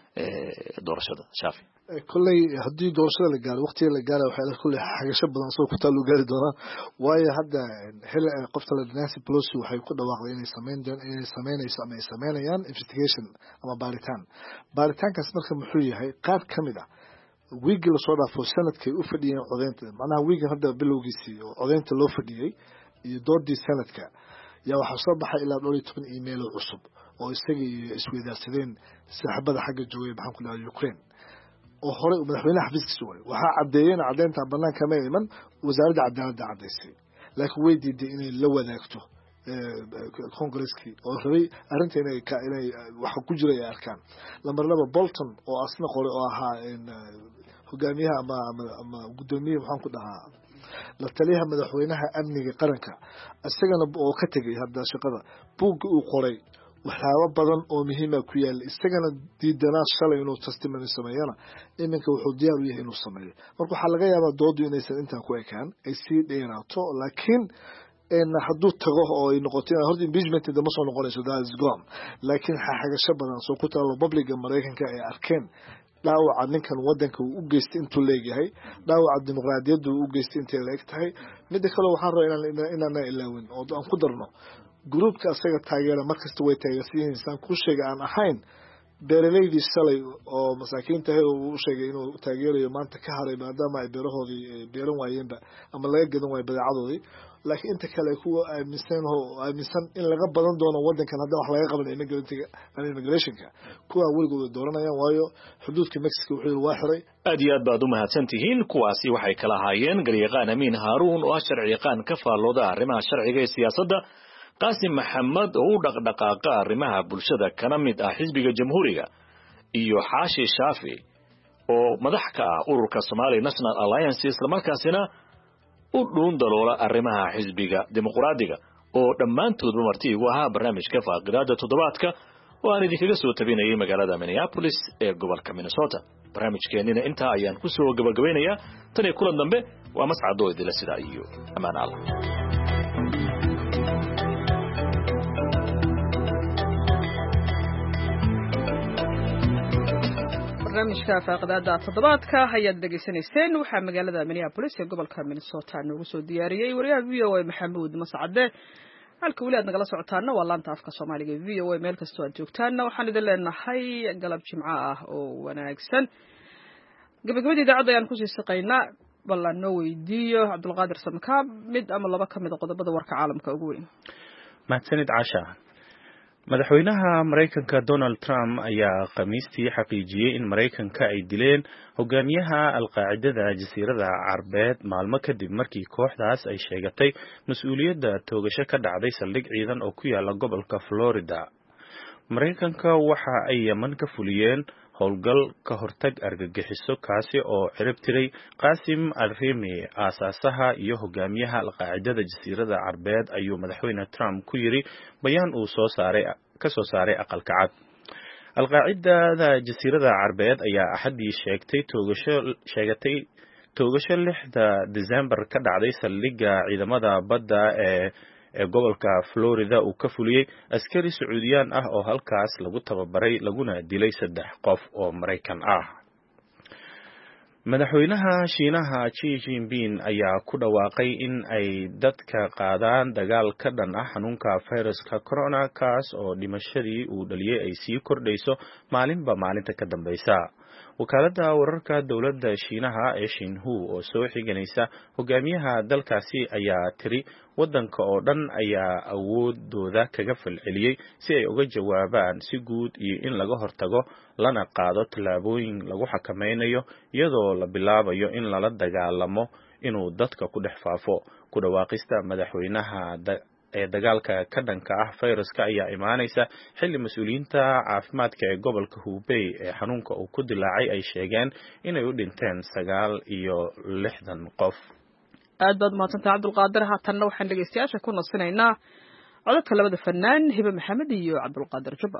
ee doorashada shaafi kullay haddii doorashada la gaaro waqtiga la gaaro waxay kullay xagasho badan soo ku taal u gaari doonaa waayo hadda xil qofta la Nancy Pelosi waxay ku dhawaaqday inay sameeyaan inay sameynayso ama ay sameynayaan investigation ama baaritaan baaritaankaas marka muxuu yahay qaar kamid ah wiigi la soo dhaafo sanadkay u fadhiyeen codeynta macnaha wiigi hadda bilowgiisii oo codeynta loo fadhiyay iyo doodii sanadka yaa waxa soo baxay ilaa dhowr iyo toban email oo cusub oo isagii isweydaarsadeen saaxiibada xagga joogay maxaan ku leeyahay Ukraine oo hore madaxweynaha xafiiskiisa waray waxa cadeeyeen cadeynta banaanka ma iman wasaaradda cadaaladda cadeysay laakiin way diiday inay la wadaagto Congress-kii oo rabay arrinta inay ka inay waxa ku jira ay arkaan lambar laba Bolton oo asna qore oo ahaa in hogaamiyaha ama ama gudoomiyaha waxaan ku dhahaa la taliyaha madaxweynaha amniga qaranka isagana oo ka tagay hadda shaqada buug uu qoray waxyaabo badan oo muhiim ah ku yaal isagana diidanaa shalay inuu testimony sameeyana iminka wuxuu diyaar u yahay inuu sameeyo marka waxa laga yaabaa doodu inaysan intaan ku ekaan ay sii dheeraato laakiin in hadduu tago oo ay noqoto in horta impeachment dama soo noqonayso that is gone laakiin xagasho badan soo ku taalo public Mareykanka ay arkeen dhaawaca ninkan wadanka uu u geystay intuu leeyahay dhaawaca dimuqraadiyaddu uu u geystay intee leeg tahay mid kale waxaan rabaa inaan inaan ilaawin oo aan ku darno groupka asaga taageera markasta way taageersiin insan ku sheegay aan ahayn beeraleydii shalay oo masaakiinta ah uu sheegay inuu taageerayo maanta ka haray maadaama ay beerahoodii beeran waayeenba ama laga gadan waay badeecadoodii laakiin inta kale kuwa aaminsan oo aaminsan in laga badan doono wadankan hadda wax laga qaban immigrationka kuwa weligood dooranayaan waayo xuduudka Mexico wuxuu waa xiray aad iyo aad baad u mahadsantihiin kuwaasi waxay kala haayeen garyaqaan Amiin Haaruun oo sharci yaqaan ka faalooda arrimaha sharciga ee siyaasadda Qaasim Maxamed oo u dhaqdhaqaaqa arrimaha bulshada kana mid ah xisbiga jamhuuriga iyo Xaashi Shaafi oo madax ka ah ururka Somali National Alliance isla markaasina u dhuun daloola arrimaha xisbiga dimuqraadiga oo dhammaantoodba marti igu ahaa barnaamijka faaqidaada toddobaadka oo aan idinkaga soo tabinayay magaalada Minneapolis ee gobolka Minnesota. barnaamijkeenina intaa ayaan ku soo gabagabeynayaa tan iyo kulan dambe waa mascado idila sida iyo amaan Allah. barnaamijka faaqidaada toddobaadka ayaad dhageysanayseen waxaa magaalada Minneapolis ee gobolka Minnesota noogu soo diyaariyay wariyaha V O A Maxamuud Mascade. halka wali aad nagala socotaana waa laanta afka Soomaaliga ee V O A meel kastoo aad joogtaana waxaan idin leenahay galab jimco ah oo wanaagsan. gabagabadii idaacadda ayaan ku sii shaqaynaa bal aan noo weydiiyo Cabdulqaadir Samakaab mid ama laba ka mid ah qodobada warka caalamka ugu weyn. mahadsanid Caasha. madaxweynaha Mareykanka Donald Trump ayaa khamiistii xaqiijiyay in Mareykanka ay dileen hogaamiyaha al-Qaacidada Jasiirada Carbeed maalmo kadib markii kooxdaas ay sheegatay mas'uuliyadda toogasho ka dhacday saldhig ciidan oo ku yaala gobolka Florida. Mareykanka waxa ay Yemen ka fuliyeen howlgal ka hortag argagixiso kaasi oo cirib tiray Qasim al-Rimi aasaasaha iyo hogaamiyaha al-Qaacidada Jasiirada Carbeed ayuu madaxweyne Trump ku yiri bayaan uu soo saaray ka soo saaray aqalka cad. al-Qaacidada Jasiirada Carbeed ayaa axadii sheegtay toogasho sheegatay toogasho lixda December ka dhacday saldhigga ciidamada badda ee ee gobolka Florida uu ka fuliyay askari Sacuudiyaan ah oo halkaas lagu tababaray laguna dilay saddex qof oo Mareykan ah. madaxweynaha Shiinaha Xi Jinping ayaa ku dhawaaqay in ay dadka qaadaan dagaal ka dhan ah xanuunka fayraska corona kaas oo dhimashadii uu dhaliyay ay sii kordhayso maalinba maalinta ka dambaysa. wakaaladda wararka dowladda Shiinaha ee Xinhua oo soo xiganaysa hogaamiyaha dalkaasi ayaa tiri wadanka oo dhan ayaa awoodooda kaga falceliyay si ay uga jawaabaan si guud iyo in laga hortago lana qaado tallaabooyin lagu xakameynayo iyadoo la bilaabayo in lala dagaalamo inuu dadka ku dhex faafo. ku dhawaaqista madaxweynaha ee dagaalka ka dhanka ah fayraska ayaa imaanaysa xilli mas'uuliyiinta caafimaadka ee gobolka Hubei ee xanuunka uu ku dilaacay ay sheegeen inay u dhinteen sagaal iyo lixdan qof. aad baad mahadsantahay Cabdulqaadir. haatanna waxaan dhegeystayaasha ku nasinaynaa codadka labada fanaan Hiba Maxamed iyo Cabdulqaadir Jubba.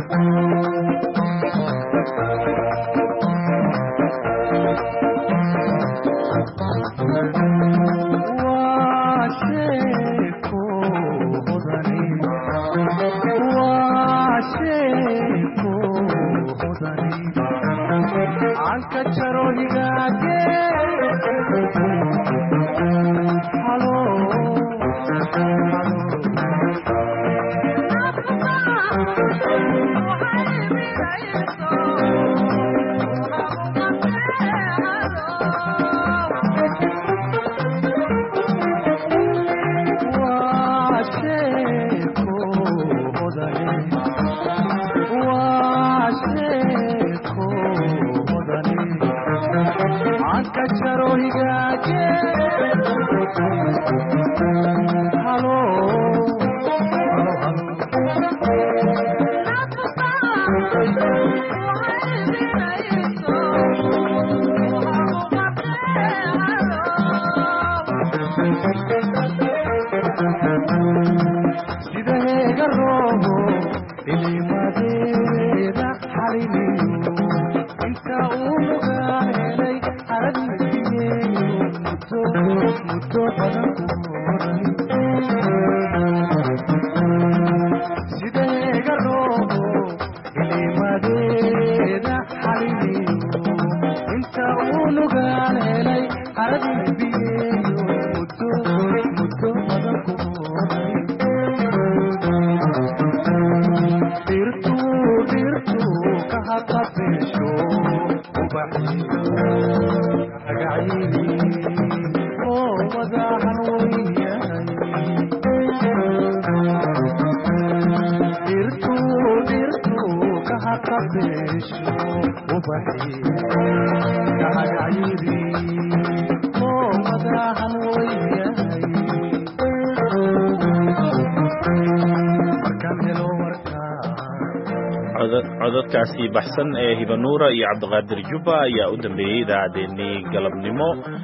codadkaasi baxsan ee Hiba Nuura iyo Cabdulqaadir Jubba ayaa u dambeeyay idaacadeennii galabnimo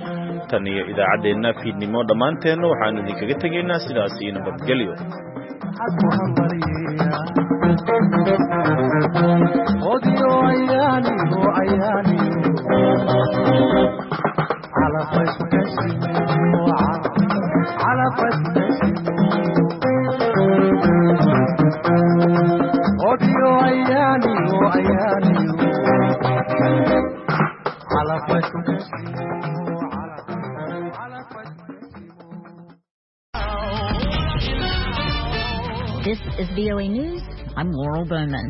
tan iyo idaacaddeenna fiidnimo dhammaanteenna waxaanu idinkaga tegaynaa sidaas iyo nabadgelyo This is V O A News. I'm Laurel Bowman.